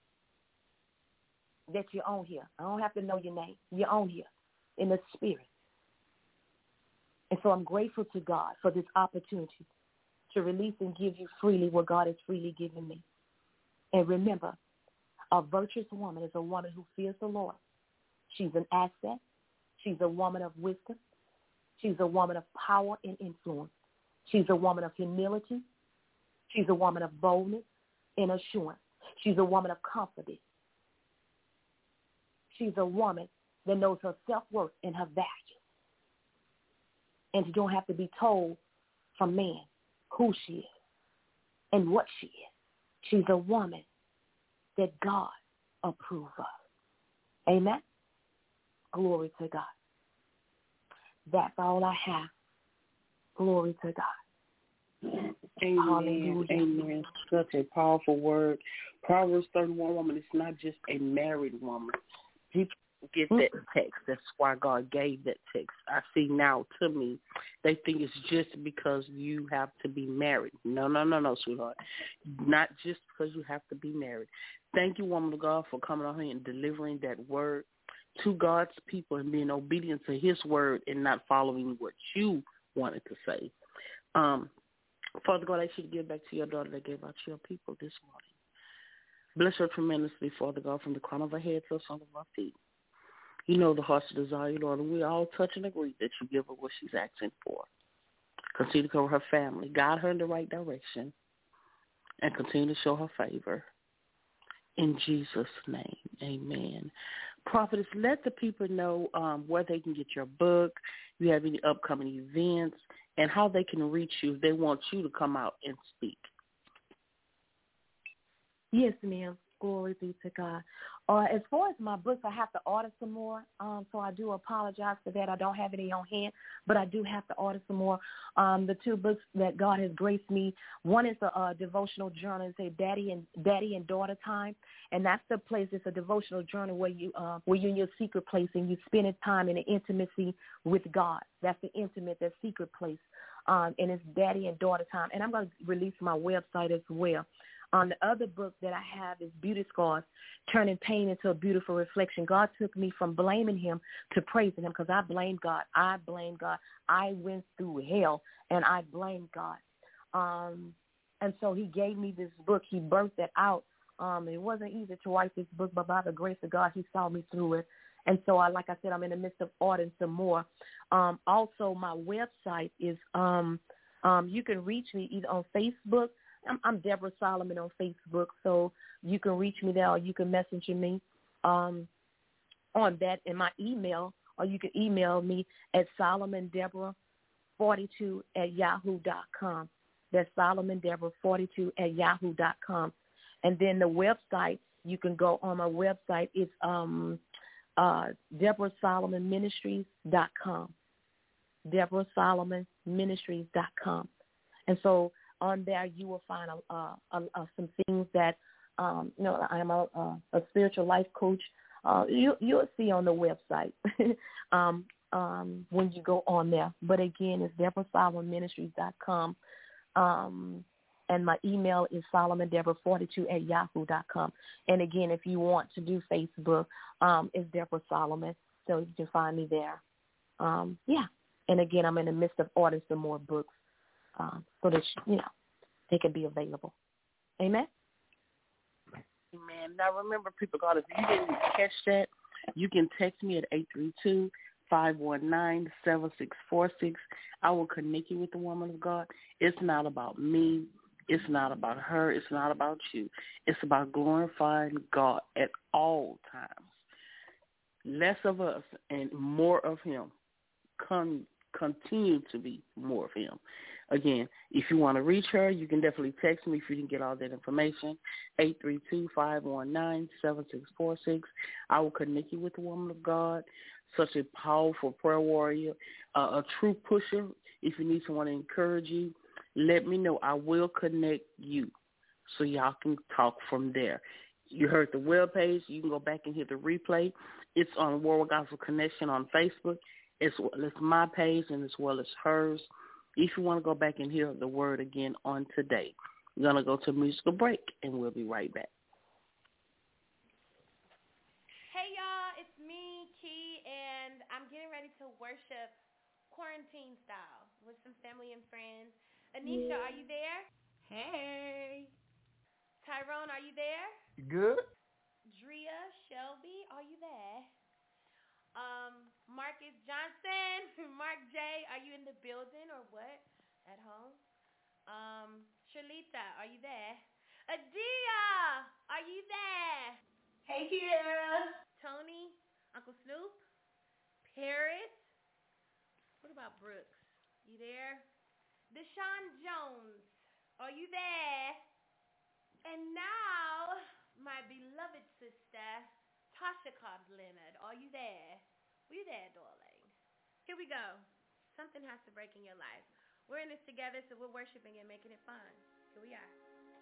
that you're on here. I don't have to know your name. You're on here in the spirit. And so I'm grateful to God for this opportunity to release and give you freely what God has freely given me. And remember, a virtuous woman is a woman who fears the Lord. She's an asset. She's a woman of wisdom. She's a woman of power and influence. She's a woman of humility. She's a woman of boldness and assurance. She's a woman of confidence. She's a woman that knows her self-worth and her value. And you don't have to be told from man who she is and what she is. She's a woman that God approves of. Amen? Glory to God. That's all I have. Glory to God. Amen. Hallelujah. Amen. Such a powerful word. Proverbs thirty-one woman is not just a married woman. People get that text. That's why God gave that text. I see now, to me, they think it's just because you have to be married. No, no, no, no, sweetheart. Not just because you have to be married. Thank you, woman of God, for coming on here and delivering that word to God's people and being obedient to his word and not following what you wanted to say. Um, Father God, I should give back to your daughter that gave out to your people this morning. Bless her tremendously, Father God, from the crown of her head to the sole of her feet. You know the heart's desire, Lord, and we all touch and agree that you give her what she's asking for. Continue to cover her family, guide her in the right direction, and continue to show her favor. In Jesus' name, amen. Prophetess, let the people know um, where they can get your book, if you have any upcoming events, and how they can reach you if they want you to come out and speak. Yes, ma'am. Glory be to God. Uh, as far as my books, I have to order some more, um, so I do apologize for that. I don't have any on hand, but I do have to order some more. Um, the two books that God has graced me, one is a, a devotional journal. It's a daddy and daddy and daughter time, and that's the place. It's a devotional journal where you uh, where you're in your secret place and you spend time in the intimacy with God. That's the intimate, that secret place, um, and it's daddy and daughter time. And I'm going to release my website as well. Um, the other book that I have is Beauty Scars, Turning Pain into a Beautiful Reflection. God took me from blaming him to praising him because I blamed God. I blamed God. I went through hell, and I blamed God. Um, and so he gave me this book. He birthed that out. Um, it wasn't easy to write this book, but by the grace of God, he saw me through it. And so, I, like I said, I'm in the midst of ordering some more. Um, also, my website is, um, um, you can reach me either on Facebook. I'm, I'm Deborah Solomon on Facebook, so you can reach me there or you can message me um, on that in my email, or you can email me at Solomon Deborah forty-two at yahoo dot com. That's Solomon Deborah forty-two at yahoo dot com. And then the website, you can go on my website. It's um, uh, Deborah Solomon Ministries dot com. Deborah Solomon Ministries dot com. And so on there, you will find a, a, a, a, some things that, um, you know, I'm a, a, a spiritual life coach. Uh, you, you'll see on the website um, um, when you go on there. But again, it's Deborah Solomon Ministries dot com. Um, and my email is Solomon Deborah forty-two at yahoo dot com. And again, if you want to do Facebook, um, it's Deborah Solomon, so you can find me there. Um, yeah. And again, I'm in the midst of ordering some more books. Um, so that, you know, they can be available. Amen? Amen. Now, remember, people, God, if you didn't catch that, you can text me at eight three two, five one nine, seven six four six. I will connect you with the woman of God. It's not about me. It's not about her. It's not about you. It's about glorifying God at all times. Less of us and more of him. Con- continue to be more of him. Again, if you want to reach her, you can definitely text me if you can get all that information, eight three two, five one nine, seven six four six. I will connect you with the woman of God, such a powerful prayer warrior, uh, a true pusher. If you need someone to encourage you, let me know. I will connect you so y'all can talk from there. You heard the webpage. You can go back and hit the replay. It's on World Gospel Connection on Facebook. As well as my page and as well as hers. If you want to go back and hear the word again on today, we're going to go to a musical break, and we'll be right back. Hey, y'all, it's me, Key, and I'm getting ready to worship quarantine style with some family and friends. Anisha, yeah. Are you there? Hey. Tyrone, are you there? Good. Drea, Shelby, are you there? Um, Marcus Johnson, Mark J, are you in the building or what? At home? Um, Shalita, are you there? Adia, are you there? Hey, Kiera. Tony, Uncle Snoop, Paris. What about Brooks? You there? Deshaun Jones, are you there? And now, my beloved sister, Tasha Cobbs Leonard, are you there? Are you there, darling? Here we go. Something has to break in your life. We're in this together, so we're worshiping and making it fun. Here we are.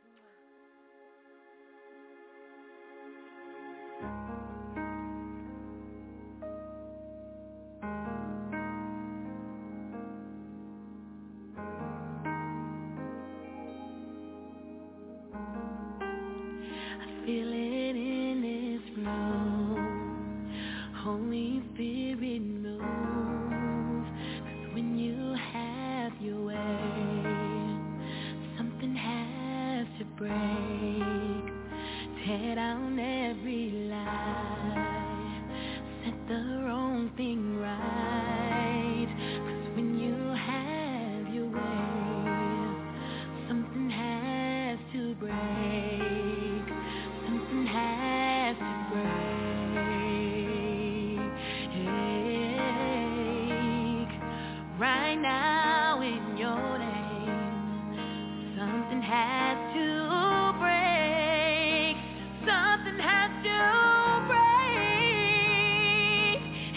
I feel it in this room. Holy Spirit move. 'Cause when you have your way, something has to break. Tear down every lie. Set the wrong thing right. 'Cause when you have your way, something has to break. Something has to break. Right now in your name, something has to break. Something has to break.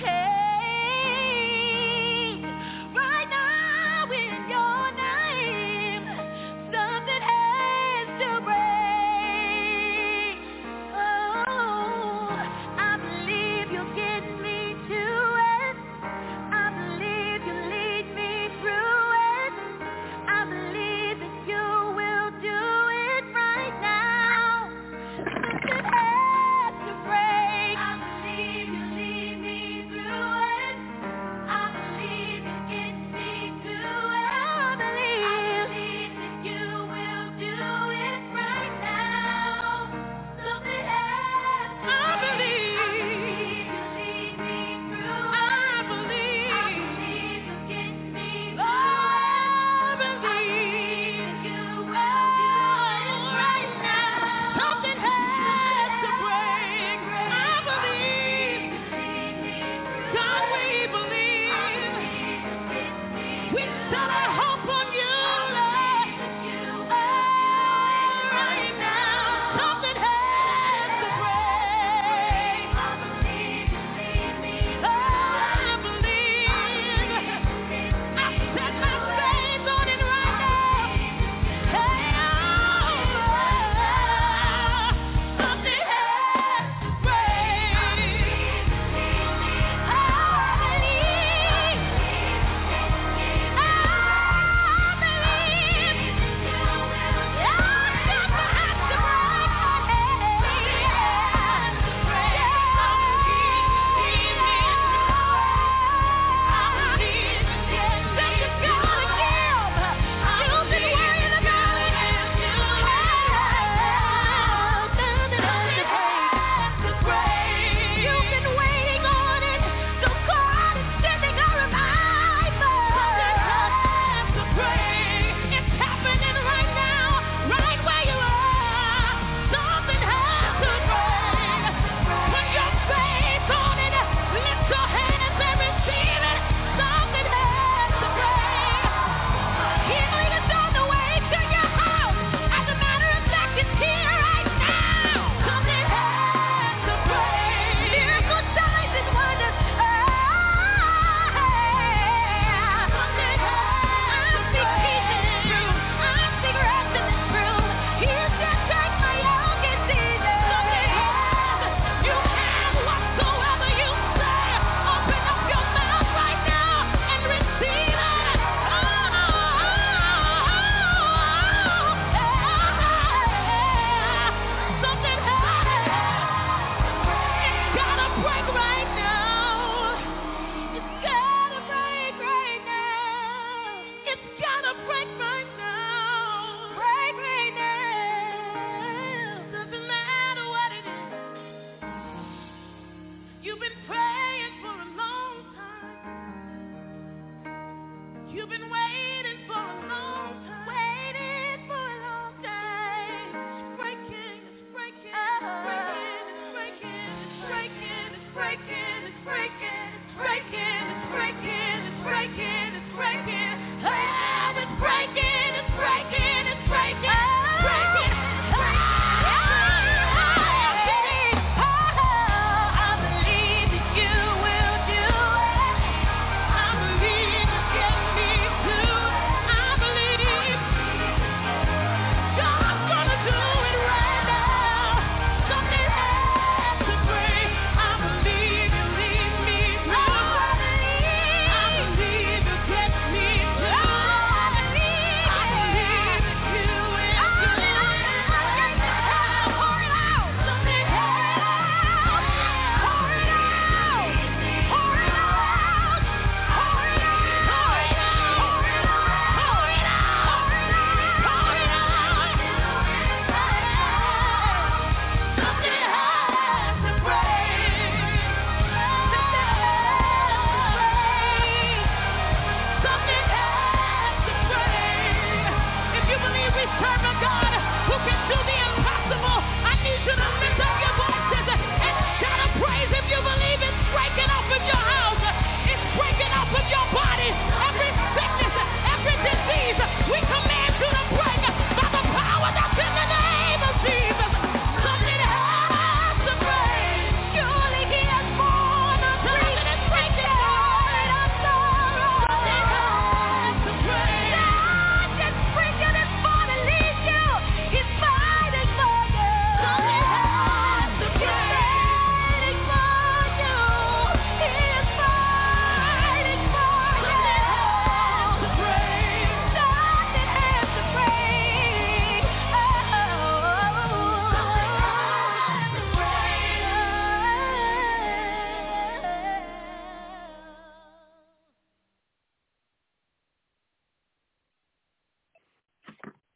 Hey, right now in your name, something has to break. Oh, I believe you'll get me to it. I believe you lead me through it. I believe that you will do it right now. Something has to break. I believe you lead me through it. I believe you get me through it. I believe that you will do it right now. Something has to break. I believe you lead me through it. I believe you get me through it. I believe that you will do it right now. Something has to break. I believe. God, we believe. We set our hope on you, Lord. Oh, right now. Something has to break. I believe you lead me. Oh, I believe. I set my faith on it right now. Hey, oh, something has to break. I believe. I believe.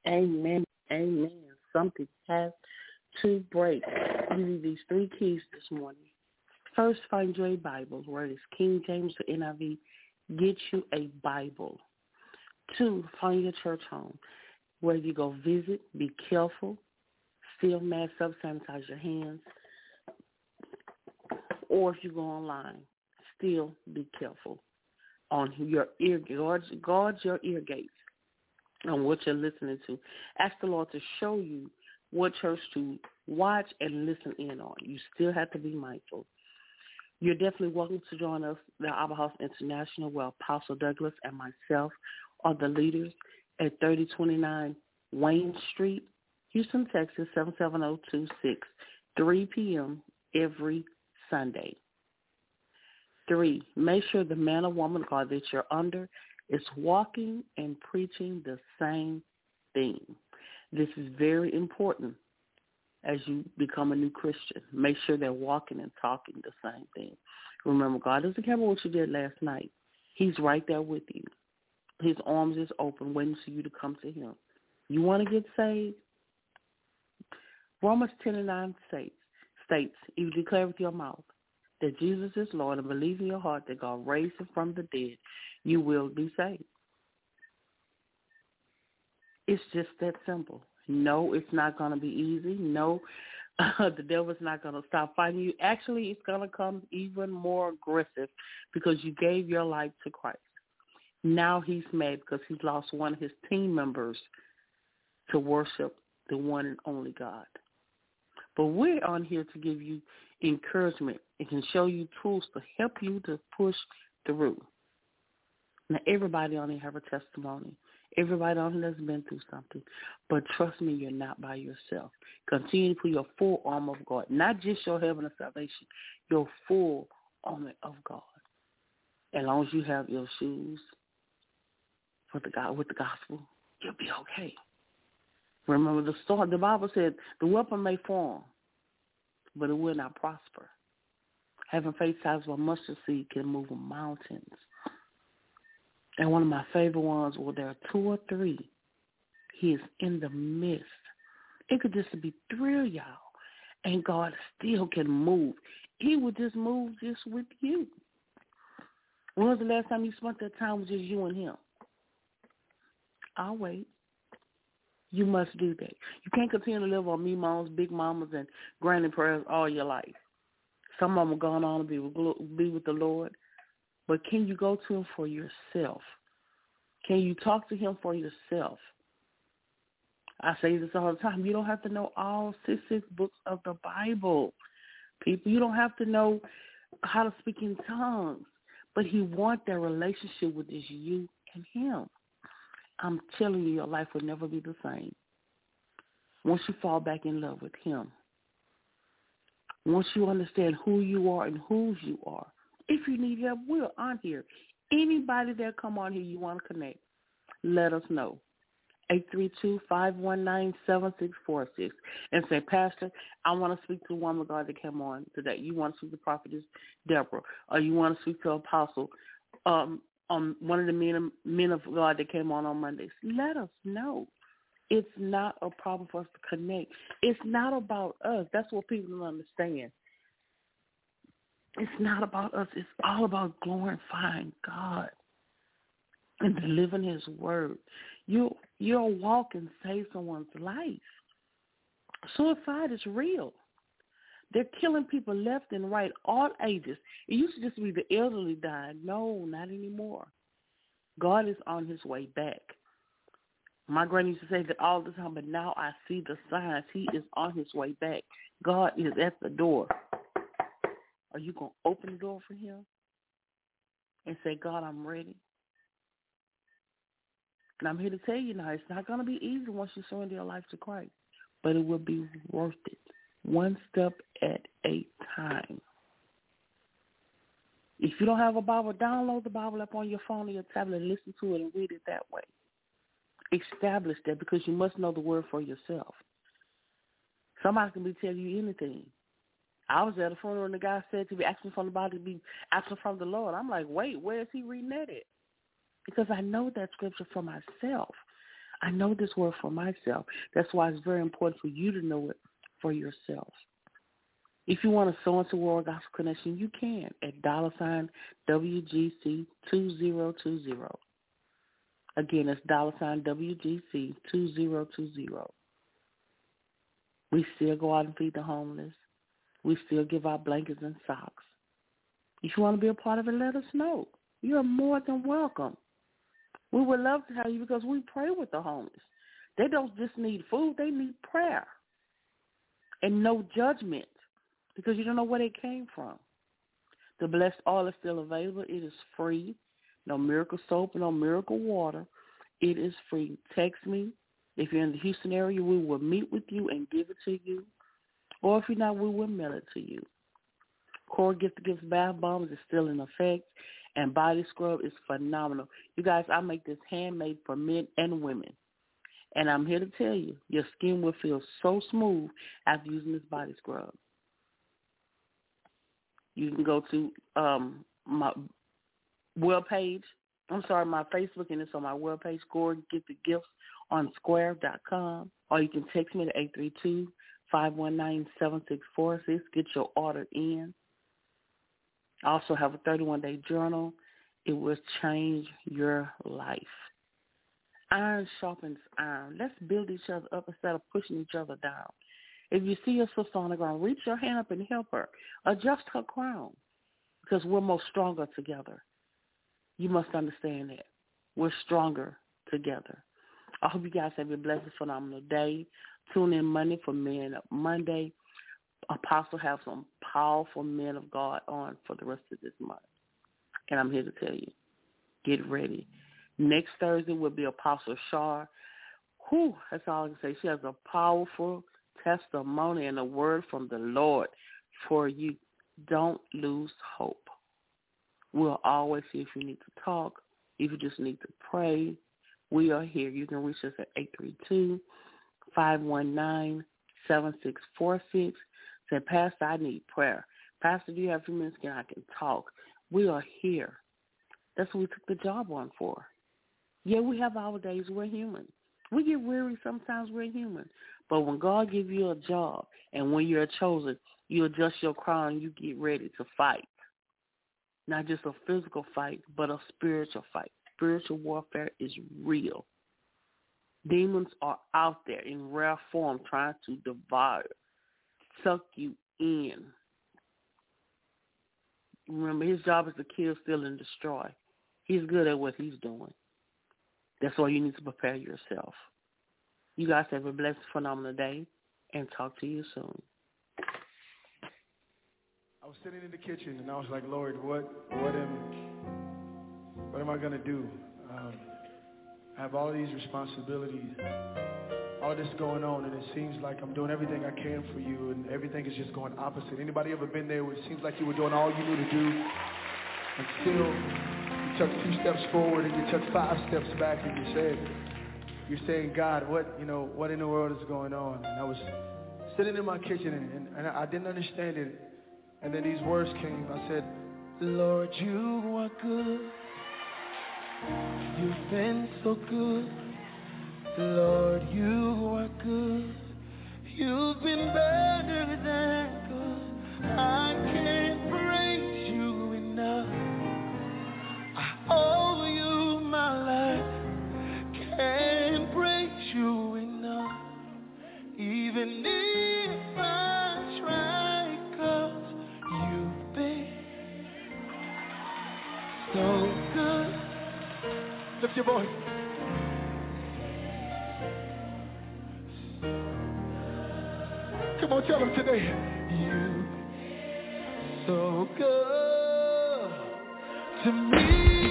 Amen. Amen. Something has to break. We need these three keys this morning. First, find your Bible, whether it's King James or N I V. Get you a Bible. Two, find your church home. Whether you go visit, be careful. Still mask up, sanitize your hands. Or if you go online, still be careful on your ear, guard, guard your ear gates on what you're listening to. Ask the Lord to show you what church to watch and listen in on. You still have to be mindful. You're definitely welcome to join us, the Abba House International, where Apostle Douglas and myself are the leaders at thirty twenty-nine Wayne Street, Houston, Texas, seven seven zero two six, three p.m. every Sunday. Three, make sure the man or woman of God that you're under is walking and preaching the same thing. This is very important as you become a new Christian. Make sure they're walking and talking the same thing. Remember, God doesn't care what you did last night. He's right there with you. His arms is open, waiting for you to come to him. You want to get saved? Romans ten and nine states, states, if you declare with your mouth that Jesus is Lord and believe in your heart that God raised him from the dead, you will be saved. It's just that simple. No, it's not going to be easy. No, uh, the devil's not going to stop fighting you. Actually, it's going to come even more aggressive because you gave your life to Christ. Now he's mad because he's lost one of his team members to worship the one and only God. But we're on here to give you encouragement. It can show you tools to help you to push through. Now, everybody on here have a testimony. Everybody on here has been through something. But trust me, you're not by yourself. Continue to put your full armor of God, not just your helmet of salvation, your full armor of God. As long as you have your shoes for the God with the gospel, you'll be okay. Remember, the story, the Bible said the weapon may form, but it will not prosper. Having faith size of a mustard seed can move mountains. And one of my favorite ones, well, there are two or three. He is in the midst. It could just be three of y'all, and God still can move. He would just move just with you. When was the last time you spent that time with just you and him? I'll wait. You must do that. You can't continue to live on me moms, big mamas, and granny prayers all your life. Some of them are going on to be with, be with the Lord. But can you go to him for yourself? Can you talk to him for yourself? I say this all the time. You don't have to know all sixty-six books of the Bible. People, you don't have to know how to speak in tongues. But he wants that relationship with just you and him. I'm telling you, your life will never be the same. Once you fall back in love with him. Once you understand who you are and whose you are. If you need help, we're on here. Anybody that come on here you want to connect, let us know. eight three two, five one nine, seven six four six. And say, Pastor, I want to speak to the woman of God that came on today. You want to speak to Prophetess Deborah. Or you want to speak to Apostle, um, um, one of the men, men of God that came on on Mondays. Let us know. It's not a problem for us to connect. It's not about us. That's what people don't understand. It's not about us. It's all about glorifying God and delivering his word. You, you'll walk and save someone's life. Suicide is real. They're killing people left and right, all ages. It used to just be the elderly dying. No, not anymore. God is on his way back. My granny used to say that all the time, but now I see the signs. He is on his way back. God is at the door. Are you going to open the door for him and say, God, I'm ready? And I'm here to tell you now, it's not going to be easy once you surrender your life to Christ, but it will be worth it, one step at a time. If you don't have a Bible, download the Bible up on your phone or your tablet and listen to it and read it that way. Establish that because you must know the word for yourself. Somebody can be telling you anything. I was at a funeral and the guy said to be asking from the body to be asking from the Lord. I'm like, wait, where is he reading that at? Because I know that scripture for myself. I know this word for myself. That's why it's very important for you to know it for yourself. If you want to sow into World Gospel Connection, you can at dollar sign W G C two zero two zero. Again, it's dollar sign W G C two zero two zero. We still go out and feed the homeless. We still give out blankets and socks. If you want to be a part of it, let us know. You're more than welcome. We would love to have you because we pray with the homeless. They don't just need food, they need prayer. And no judgment because you don't know where they came from. The blessed oil is still available. It is free. No miracle soap, no miracle water. It is free. Text me. If you're in the Houston area, we will meet with you and give it to you. Or if you're not, we will mail it to you. Core Gift to Gifts bath bombs is still in effect, and body scrub is phenomenal. You guys, I make this handmade for men and women. And I'm here to tell you, your skin will feel so smooth after using this body scrub. You can go to um, my webpage. I'm sorry, my Facebook, and it's on my webpage, Core Gift to Gifts on square dot com. Or you can text me at eight three two, five one nine, seven six four six. Get your order in. I also have a thirty-one day journal. It will change your life. Iron sharpens iron. Let's build each other up instead of pushing each other down. If you see your sister on the ground, reach your hand up and help her. Adjust her crown because we're more stronger together. You must understand that. We're stronger together. I hope you guys have a blessed, phenomenal day. Tune in Monday for Men Up Monday. Apostle have some powerful men of God on for the rest of this month. And I'm here to tell you, get ready. Next Thursday will be Apostle Shar. Whew, that's all I can say. She has a powerful testimony and a word from the Lord for you. Don't lose hope. We'll always see if you need to talk, if you just need to pray. We are here. You can reach us at eight three two, five one nine, seven six four six. Say, Pastor, I need prayer. Pastor, do you have a few minutes? Can I can talk? We are here. That's what we took the job on for. Yeah, we have our days. We're human. We get weary sometimes. We're human. But when God gives you a job and when you're chosen, you adjust your crown and you get ready to fight. Not just a physical fight, but a spiritual fight. Spiritual warfare is real. Demons are out there in rare form trying to devour, suck you in. Remember, his job is to kill, steal, and destroy. He's good at what he's doing. That's why you need to prepare yourself. You guys have a blessed, phenomenal day, and talk to you soon. I was sitting in the kitchen, and I was like, Lord, what what am, what am I going to do? Um, I have all these responsibilities, all this going on, and it seems like I'm doing everything I can for you, and everything is just going opposite. Anybody ever been there where it seems like you were doing all you knew to do, and still you took two steps forward and you took five steps back, and you said, you're saying, God, what you know, what in the world is going on? And I was sitting in my kitchen, and, and, and I didn't understand it. And then these words came. I said, Lord, you are good. You've been so good. Lord, you are good. You've been better than good. I can't praise you enough. I owe you my life. Can't praise you enough. Even if I try, 'cause you've been so good. Lift your voice. Come on, tell them today. You so good to me.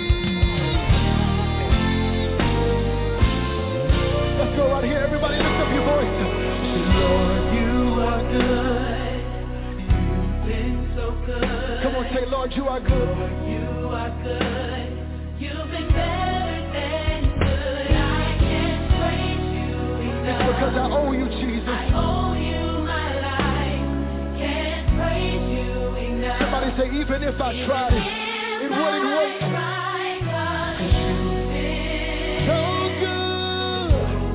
Let's go right here, everybody. Lift up your voice. Lord, you are good. You've been so good. Come on, say, Lord, you are good. Lord, you are good. You've been better than good. I can't praise you enough. It's because I owe you, Jesus. I owe you my life. Can't praise you enough. Somebody say, even if I tried it, it wouldn't work. So good.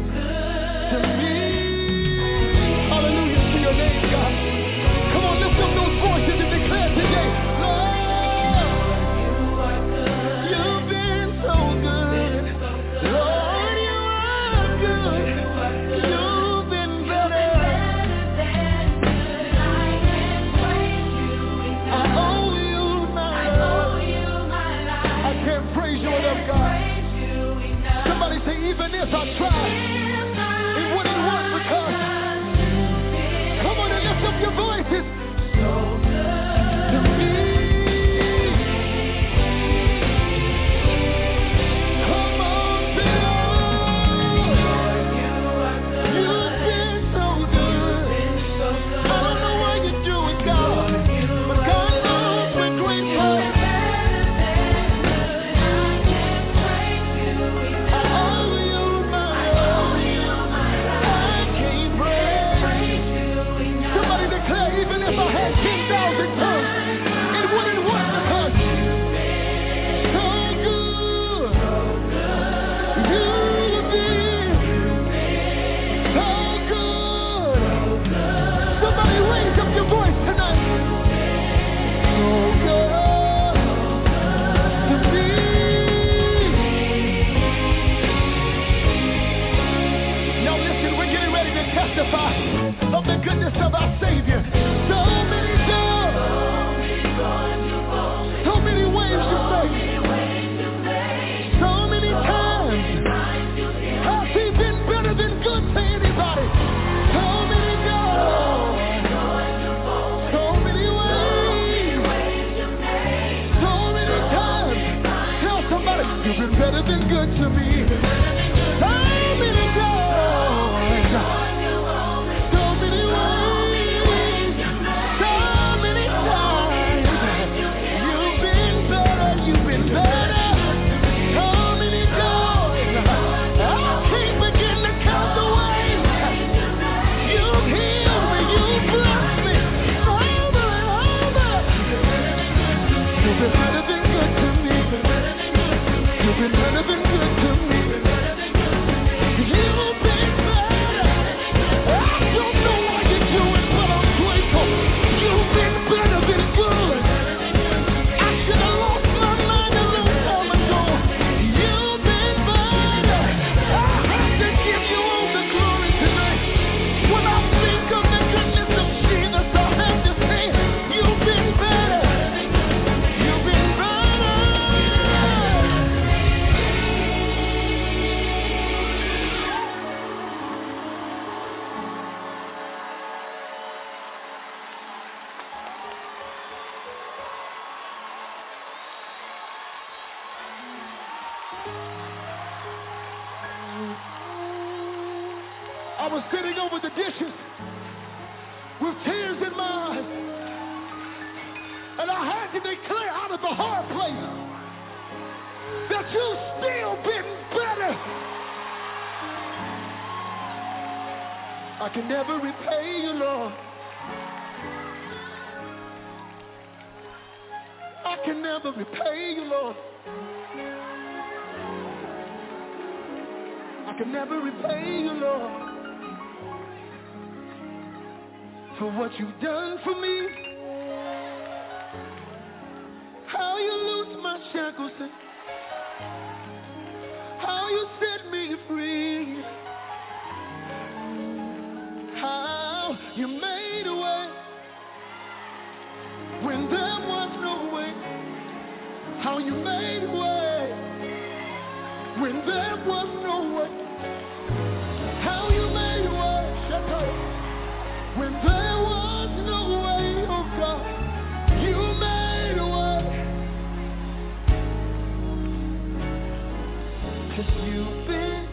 even if I tried, it wouldn't work because, come on and lift up your voices. So good to me. Come on, Bill. You've been so good. I don't know why you do it, God, but God knows we're grateful. Of the goodness of our Savior. So many doors, so many ways you made, so many times has He been better than good to anybody. So many doors, so many ways, so many times. Tell somebody, you've been better than good to me. So many doors. I was sitting over the dishes with tears in my eyes, and I had to declare out of the hard place that you've still been better. I can never repay you, Lord. I can never repay you, Lord. I can never repay you, Lord, for what you've done for me. How you loose my shackles and how you set me free. How you made a way when there was no way. How you made a way when there was no way. How you made a way when there was no way, oh God. You made a way. 'Cause you've been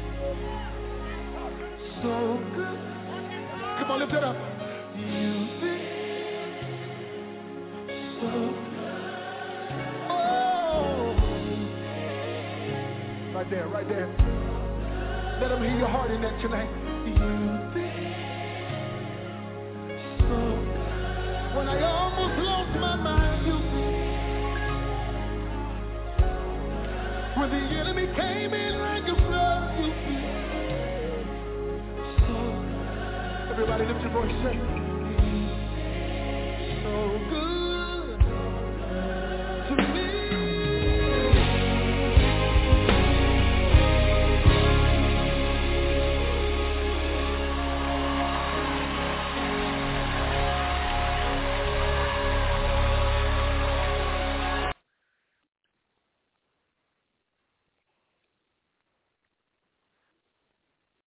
so good. Come on, lift it up. You've been so good. Oh, right there, right there. Let them hear your heart in that tonight. You've been so good. When I almost lost my mind, you've been. When the enemy came in like a flood, you've been so good. Everybody lift your voice, say, so good.